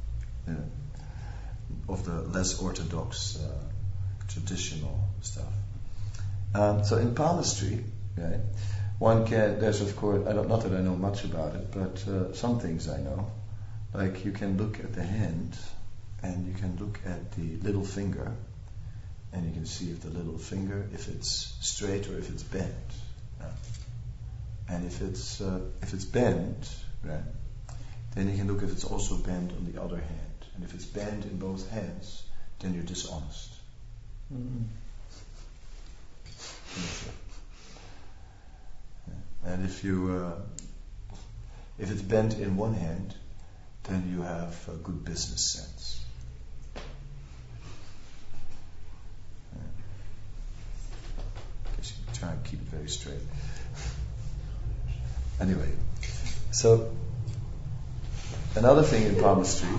of the less orthodox traditional stuff. So in palmistry, right, there's of course, not that I know much about it, but some things I know. Like you can look at the hand, and you can look at the little finger, and you can see if the little finger, if it's straight or if it's bent. And if it's bent, right, then you can look if it's also bent on the other hand. And if it's bent in both hands, then you're dishonest. Mm-hmm. And if it's bent in one hand, then you have a good business sense. I guess you can try and keep it very straight. Anyway, so another thing in palmistry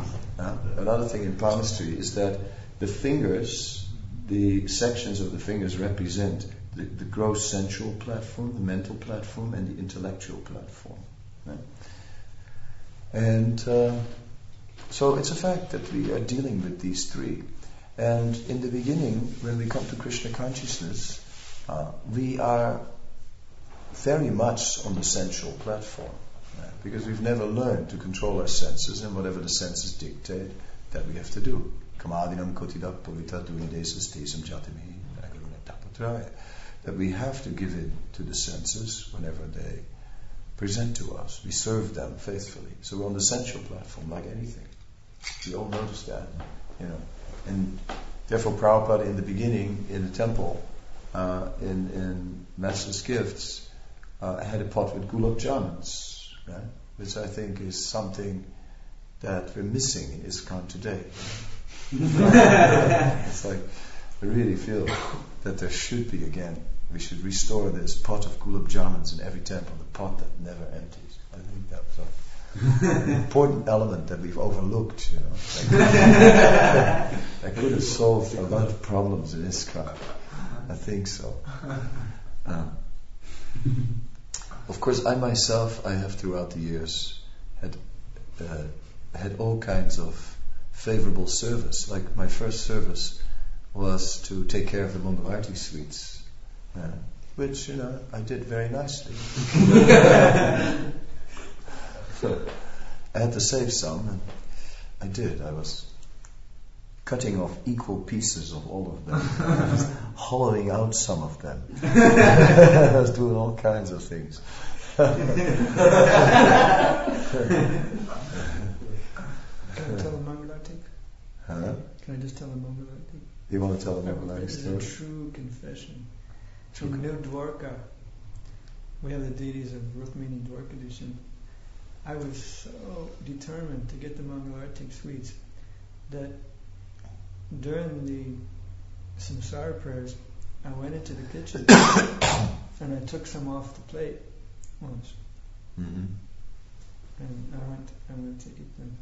is that the fingers, the sections of the fingers represent the gross sensual platform, the mental platform, and the intellectual platform. Right? And so it's a fact that we are dealing with these three. And in the beginning, when we come to Krishna consciousness, we are very much on the sensual platform, right? Because we've never learned to control our senses, and whatever the senses dictate, that we have to do. Kamadinam kotidak pavita dunidesas tesam jatimi. try, that we have to give in to the senses whenever they present to us. We serve them faithfully. So we're on the sensual platform like anything. We all notice that, And therefore Prabhupada in the beginning, in the temple, in Master's Gifts, had a pot with gulab jamuns, right? Which I think is something that we're missing in ISKCON today. It's like, I really feel that there should be again, we should restore this pot of gulab jamuns in every temple, the pot that never empties. I think that's an important element that we've overlooked, That could have solved a lot of problems in ISKCON. I think so. Of course, I myself, I have throughout the years had all kinds of favorable service. Like my first service was to take care of the Mangalarti suites, which I did very nicely. I had to save some, and I did. I was cutting off equal pieces of all of them, hollowing out some of them. I was doing all kinds of things. Can I tell a Mangalarti? Huh? Can I just tell a Mangalarti? You want to tell a Mangalarti This story? is a true confession. In New Dwarka, we have the deities of Rukmini Dwarkadishan. I was so determined to get the Mangalarti sweets that during the samsara prayers, I went into the kitchen and I took some off the plate once, Mm-hmm. and I went to eat them.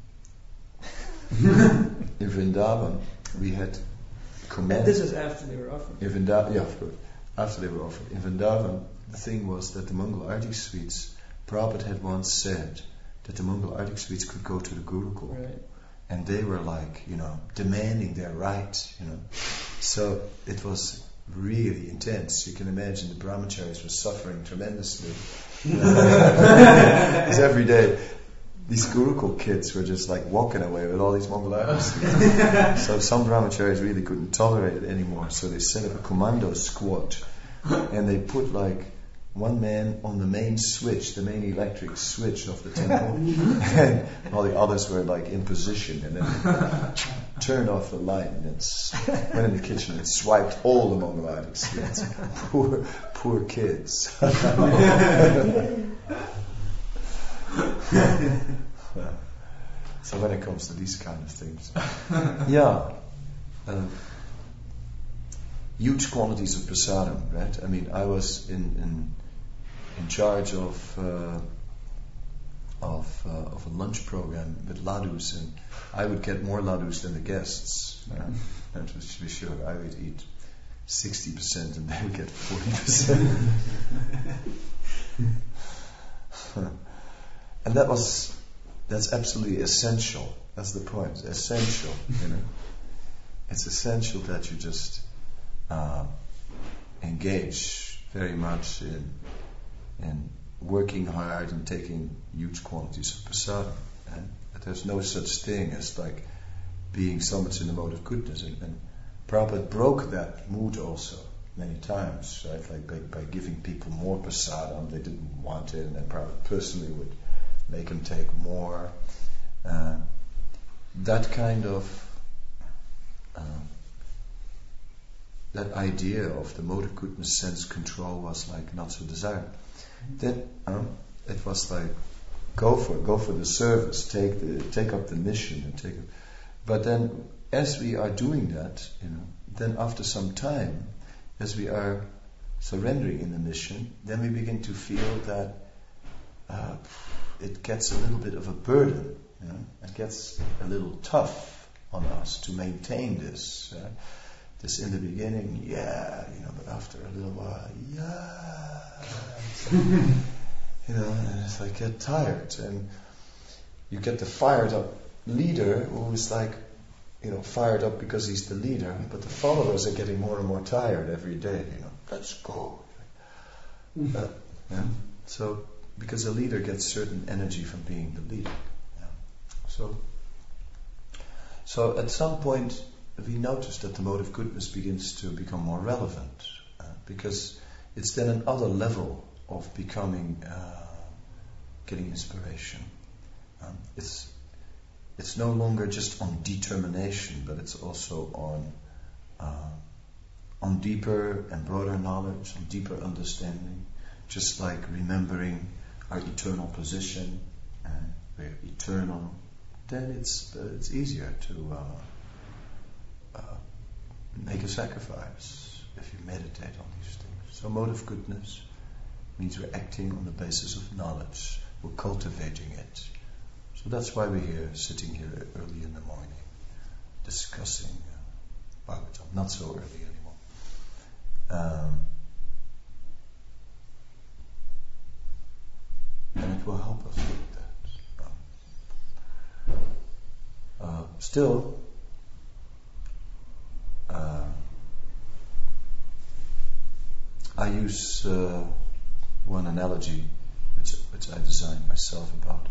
In Vrindavan, we had And this is after they were offered. In Vrindavan, yeah, of course. After they were offered. In Vrindavan, the thing was that the Mangalarti sweets, Prabhupada had once said that the Mangalarti sweets could go to the Gurukul. Right. And they were like, demanding their right, So it was really intense. You can imagine the brahmacharis were suffering tremendously. Because every day, these Gurukul kids were just like walking away with all these Mangalarti sweets. So some brahmacharis really couldn't tolerate it anymore. So they set up a commando squad. And they put like one man on the main switch, the main electric switch of the temple, and all the others were like in position, and then turned off the light and went in the kitchen and swiped all the Mangalarti sweets. Poor kids. So when it comes to these kind of things, huge quantities of prasadam, right? I mean, I was in charge of a lunch program with ladus, and I would get more ladus than the guests. And to be sure, I would eat 60% and they would get 40%. And that's absolutely essential. That's the point. Essential, It's essential that you just engage very much in working hard and taking huge quantities of prasadam. And there's no such thing as like being so much in the mode of goodness. And Prabhupada broke that mood also many times, right? Like by giving people more prasadam, they didn't want it, and then Prabhupada personally would make them take more. That kind of that idea of the mode of goodness sense control was like not so desired. Then it was like go for the service, take up the mission, and take it. But then, as we are doing that, then after some time, as we are surrendering in the mission, then we begin to feel that it gets a little bit of a burden. It gets a little tough on us to maintain this. This in the beginning, but after a little while, and it's like get tired, and you get the fired up leader who is like, fired up because he's the leader, but the followers are getting more and more tired every day. Let's go. So because a leader gets certain energy from being the leader. So at some point we notice that the mode of goodness begins to become more relevant. because it's then another level of becoming, getting inspiration. It's no longer just on determination, but it's also on deeper and broader knowledge, on deeper understanding, just like remembering our eternal position, and we're eternal. Then it's easier to make a sacrifice if you meditate on these things. So mode of goodness means we're acting on the basis of knowledge. We're cultivating it. So that's why we're here, sitting here early in the morning, discussing Bhagavatam. Not so early anymore. And it will help us with that. Still, I use one analogy which I designed myself about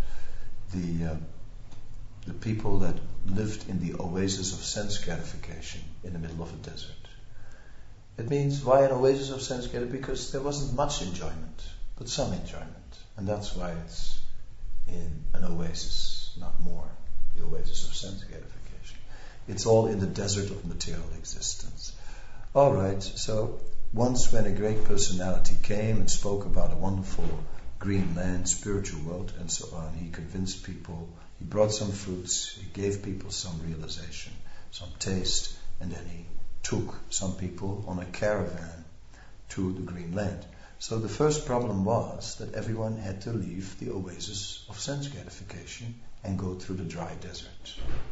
the people that lived in the oasis of sense gratification in the middle of a desert. It means, why an oasis of sense gratification? Because there wasn't much enjoyment, but some enjoyment. And that's why it's in an oasis, not more, the oasis of sense gratification. It's all in the desert of material existence. Alright, so once when a great personality came and spoke about a wonderful green land, spiritual world, and so on, he convinced people, he brought some fruits, he gave people some realization, some taste, and then he took some people on a caravan to the green land. So the first problem was that everyone had to leave the oasis of sense gratification and go through the dry desert.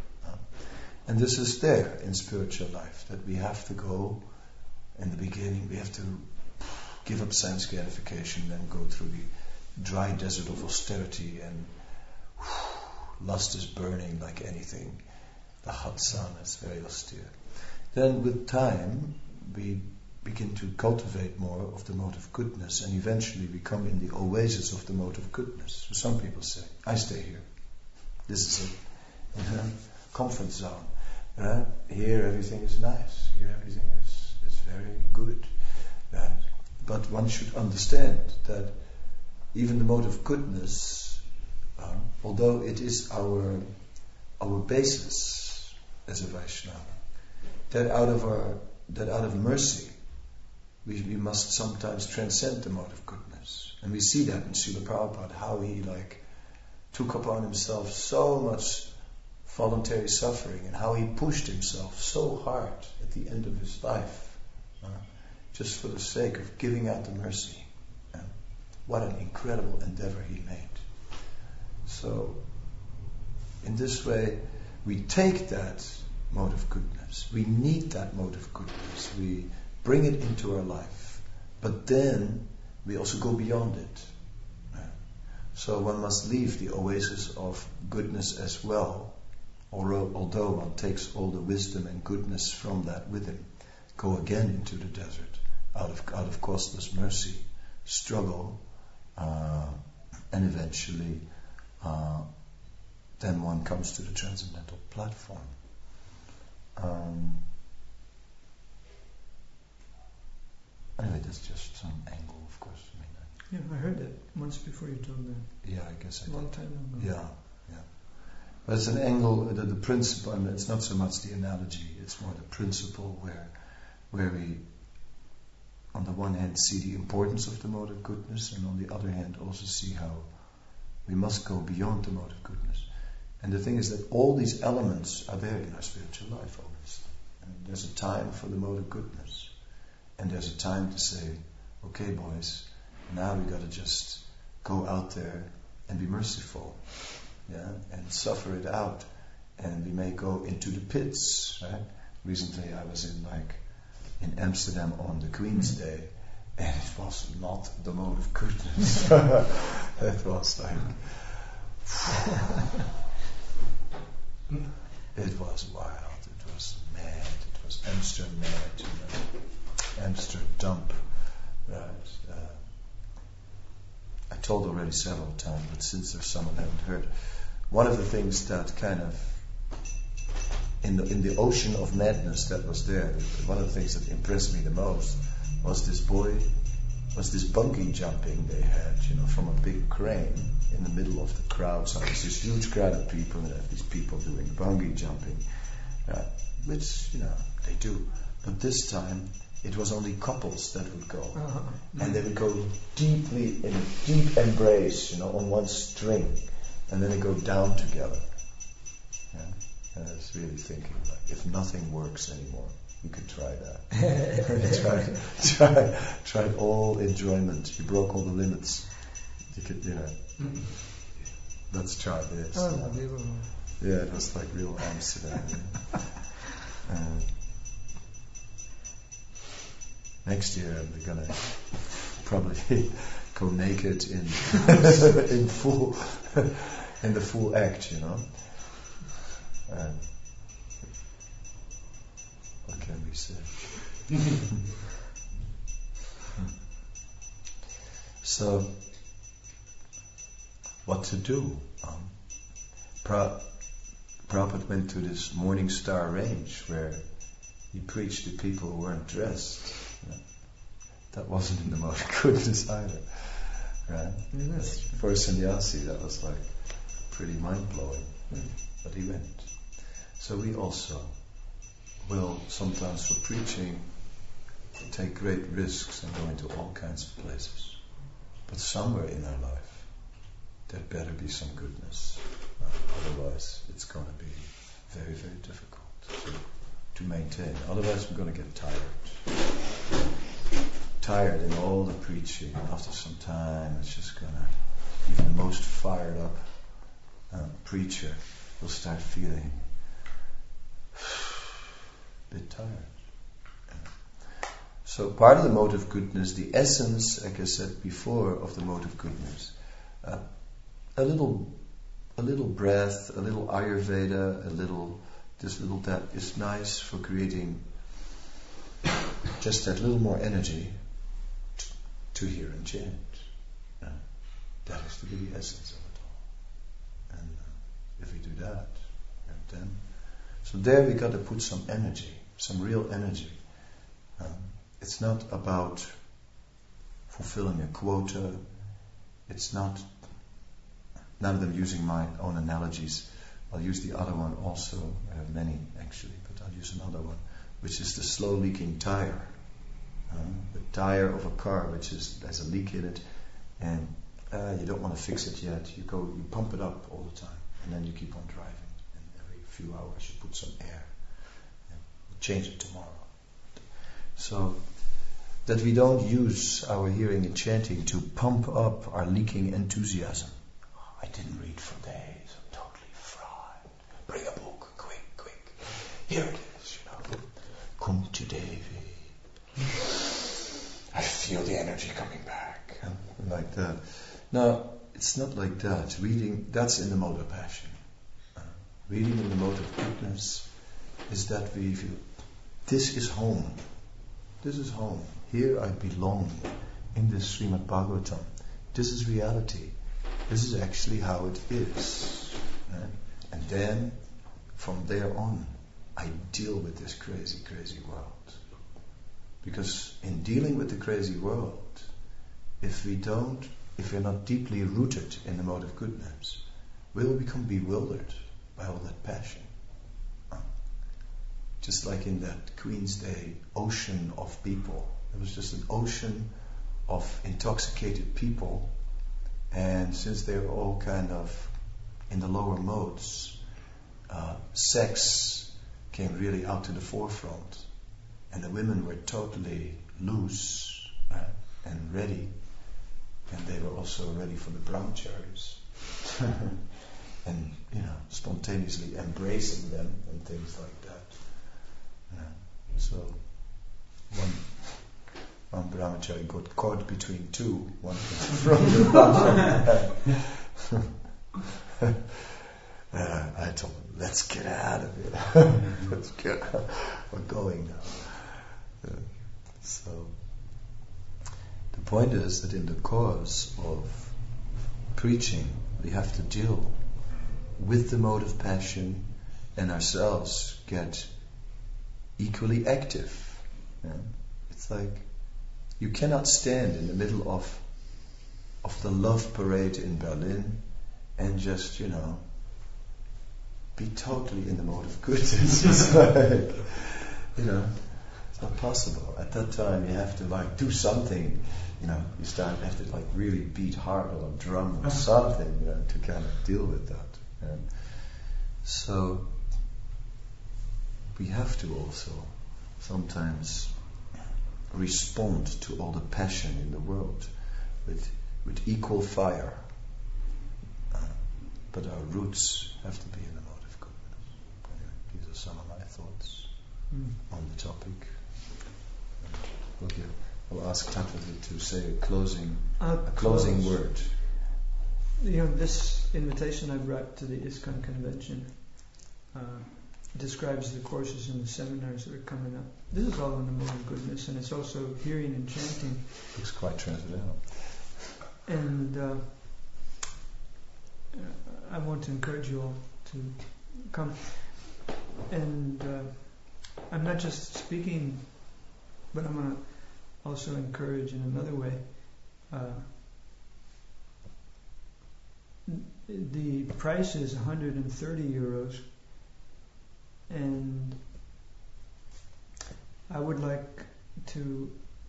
And this is there in spiritual life, that we have to go, in the beginning, we have to give up sense gratification, then go through the dry desert of austerity, and lust is burning like anything. The hot sun is very austere. Then with time, we begin to cultivate more of the mode of goodness, and eventually we come in the oasis of the mode of goodness. So some people say, I stay here. This is a comfort zone. Here everything is nice. Here everything is very good. But one should understand that even the mode of goodness, although it is our basis as a Vaishnava, that out of mercy we must sometimes transcend the mode of goodness. And we see that in Srila Prabhupada, how he took upon himself so much voluntary suffering, and how he pushed himself so hard at the end of his life, just for the sake of giving out the mercy. What an incredible endeavor he made. So, in this way, we take that mode of goodness. We need that mode of goodness. We bring it into our life. But then, we also go beyond it. So one must leave the oasis of goodness as well, although one takes all the wisdom and goodness from that with him. Go again into the desert, out of costless mercy, struggle, and eventually then one comes to the transcendental platform. Anyway, that's just some angle, of course. I heard that once before you told that. Yeah, I guess I did. A long time ago. Yeah. But it's an angle, the principle, and it's not so much the analogy, it's more the principle where we, on the one hand, see the importance of the mode of goodness, and on the other hand, also see how we must go beyond the mode of goodness. And the thing is that all these elements are there in our spiritual life, obviously. And there's a time for the mode of goodness. And there's a time to say, okay boys, now we got to just go out there and be merciful, and suffer it out, and we may go into the pits. Right? Recently, I was in Amsterdam on the Queen's Day, and it was not the mode of goodness. It was it was wild. It was mad. It was Amsterdam mad. Amsterdam dump. Right? I told already several times, but since there's someone who haven't heard, one of the things that kind of in the ocean of madness that was there, one of the things that impressed me the most was this bungee jumping they had, from a big crane in the middle of the crowd. So there's this huge crowd of people, and these people doing bungee jumping, which, they do. But this time, it was only couples that would go. Uh-huh. And they would go deeply in a deep embrace, on one string, and then they go down together. Yeah? And I was really thinking, if nothing works anymore, you could try that. tried all enjoyment. You broke all the limits. You could, let's try this. Unbelievable. Yeah, it was like real Amsterdam. Next year we're gonna probably go naked in in the full act, What can we say? So, what to do? Prabhupada went to this Morning Star range where he preached to people who weren't dressed. That wasn't in the mode of goodness either, right? Yes. For a sannyasi, that was like pretty mind-blowing, but he went. So we also will sometimes for preaching take great risks and go into all kinds of places. But somewhere in our life, there better be some goodness. Otherwise, it's going to be very, very difficult to maintain. Otherwise, we're going to get tired in all the preaching. After some time, it's just going to, even the most fired up preacher will start feeling a bit tired. So part of the mode of goodness, the essence, like I said before, of the mode of goodness, a little breath, a little Ayurveda, this little that is nice for creating just that little more energy to hear and chant. That is to be the essence of it all. And if we do that, and then, so there we got to put some energy, some real energy. It's not about fulfilling a quota. It's not, now that I'm using my own analogies, I'll use the other one also. I have many actually, but I'll use another one, which is the slow leaking tire. The tire of a car which has a leak in it, and you don't want to fix it yet. You pump it up all the time, and then you keep on driving. And every few hours you put some air, and we'll change it tomorrow. So that we don't use our hearing and chanting to pump up our leaking enthusiasm. I didn't read for days. I'm totally fried. Bring a book, quick. Here it is, Kunti Devi. I feel the energy coming back. Like that. No, it's not like that. Reading, that's in the mode of passion. Reading in the mode of goodness is that we feel, this is home. This is home. Here I belong in this Srimad Bhagavatam. This is reality. This is actually how it is. Right? And then, from there on, I deal with this crazy, crazy world. Because in dealing with the crazy world, if we're not deeply rooted in the mode of goodness, we will become bewildered by all that passion. Just like in that Queen's Day ocean of people. It was just an ocean of intoxicated people, and since they were all kind of in the lower modes, sex came really out to the forefront, and the women were totally loose, right, and ready, and they were also ready for the brahmacharis, and spontaneously embracing them and things like that. So one brahmachari got caught between two, one from the brahmachari. I told him, let's get out of here. We're going now. So the point is that in the course of preaching, we have to deal with the mode of passion and ourselves get equally active. Yeah? It's like You cannot stand in the middle of the love parade in Berlin and just, be totally in the mode of good. It's just like, it's not possible. At that time, you have to do something. You have to really beat hard on a drum or something, to kind of deal with that. And so we have to also sometimes respond to all the passion in the world with equal fire. But our roots have to be in the mode of goodness. Anyway, these are some of my thoughts on the topic. I'll ask Tathagata to say a closing word. This invitation I brought to the ISKCON convention describes the courses and the seminars that are coming up. This is all in the mode of goodness, and it's also hearing and chanting. Looks quite transcendental. And I want to encourage you all to come. And I'm not just speaking, but I'm going to also encourage in another way. The price is 130 euros, and I would like to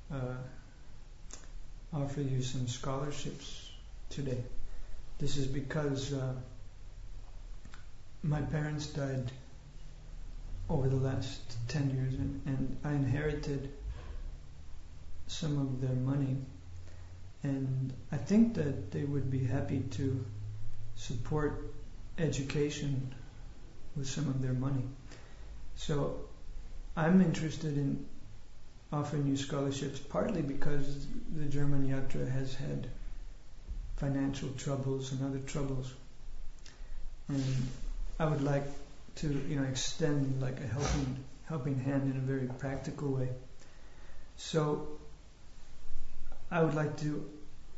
offer you some scholarships today. This is because my parents died over the last 10 years, and I inherited some of their money, and I think that they would be happy to support education with some of their money. So I'm interested in offering you scholarships, partly because the German Yatra has had financial troubles and other troubles, and I would like to extend like a helping hand in a very practical way. So I would like to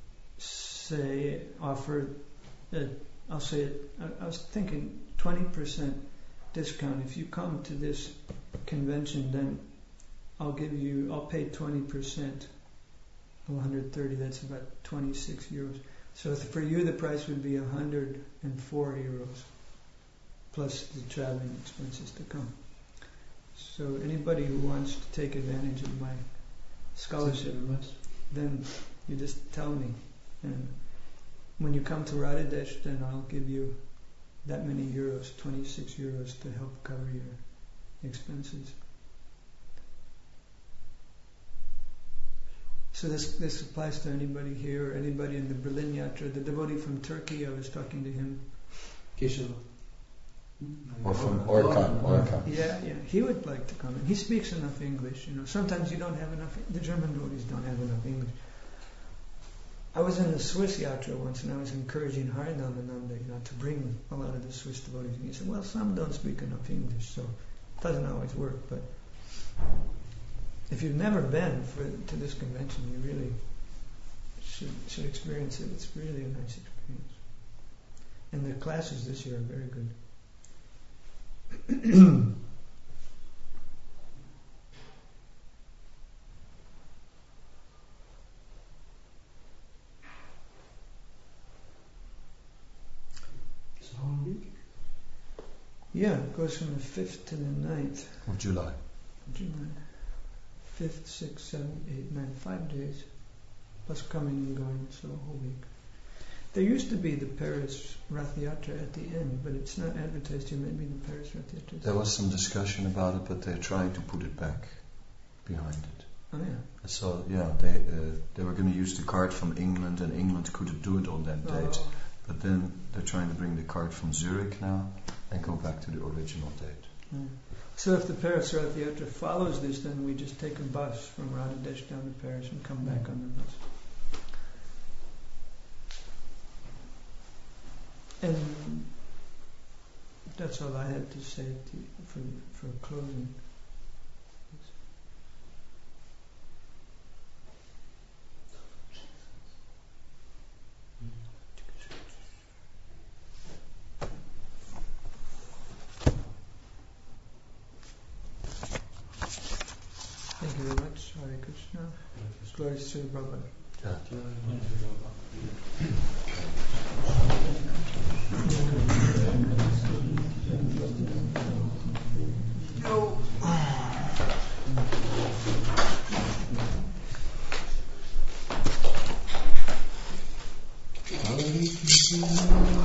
offer I'll say it, I was thinking 20% discount. If you come to this convention, then I'll pay 20% of 130, that's about 26 euros. So for you the price would be 104 euros, plus the traveling expenses to come. So anybody who wants to take advantage of my scholarship, then you just tell me. And when you come to Radhadesh, then I'll give you that many euros, 26 euros, to help cover your expenses. So this applies to anybody here or anybody in the Berlin Yatra. The devotee from Turkey, I was talking to him. Keshav. Or from Orkan. Yeah, he would like to come. And he speaks enough English. Sometimes you don't have enough. The German devotees don't have enough English. I was in the Swiss Yatra once, and I was encouraging Harinam to bring a lot of the Swiss devotees. And he said, well, some don't speak enough English, so it doesn't always work. But if you've never been to this convention, you really should experience it. It's really a nice experience. And the classes this year are very good. It's a whole week? Yeah, it goes from the 5th to the 9th. Of July. July. 5th, 6th, 7th, 8th, 9th, 5 days. Plus coming and going, so a whole week. There used to be the Paris Rath Yatra at the end, but it's not advertised here. Maybe the Paris Rath Yatra. There was some discussion about it, but they're trying to put it back behind it. Oh yeah. So they were going to use the card from England, and England couldn't do it on that date. But then they're trying to bring the card from Zurich now and go back to the original date. Yeah. So if the Paris Rath Yatra follows this, then we just take a bus from Radhadesh down to Paris and come back on the bus. And that's all I had to say for closing. Thank you very much. Hare Krishna. Glory to Prabhupada. No.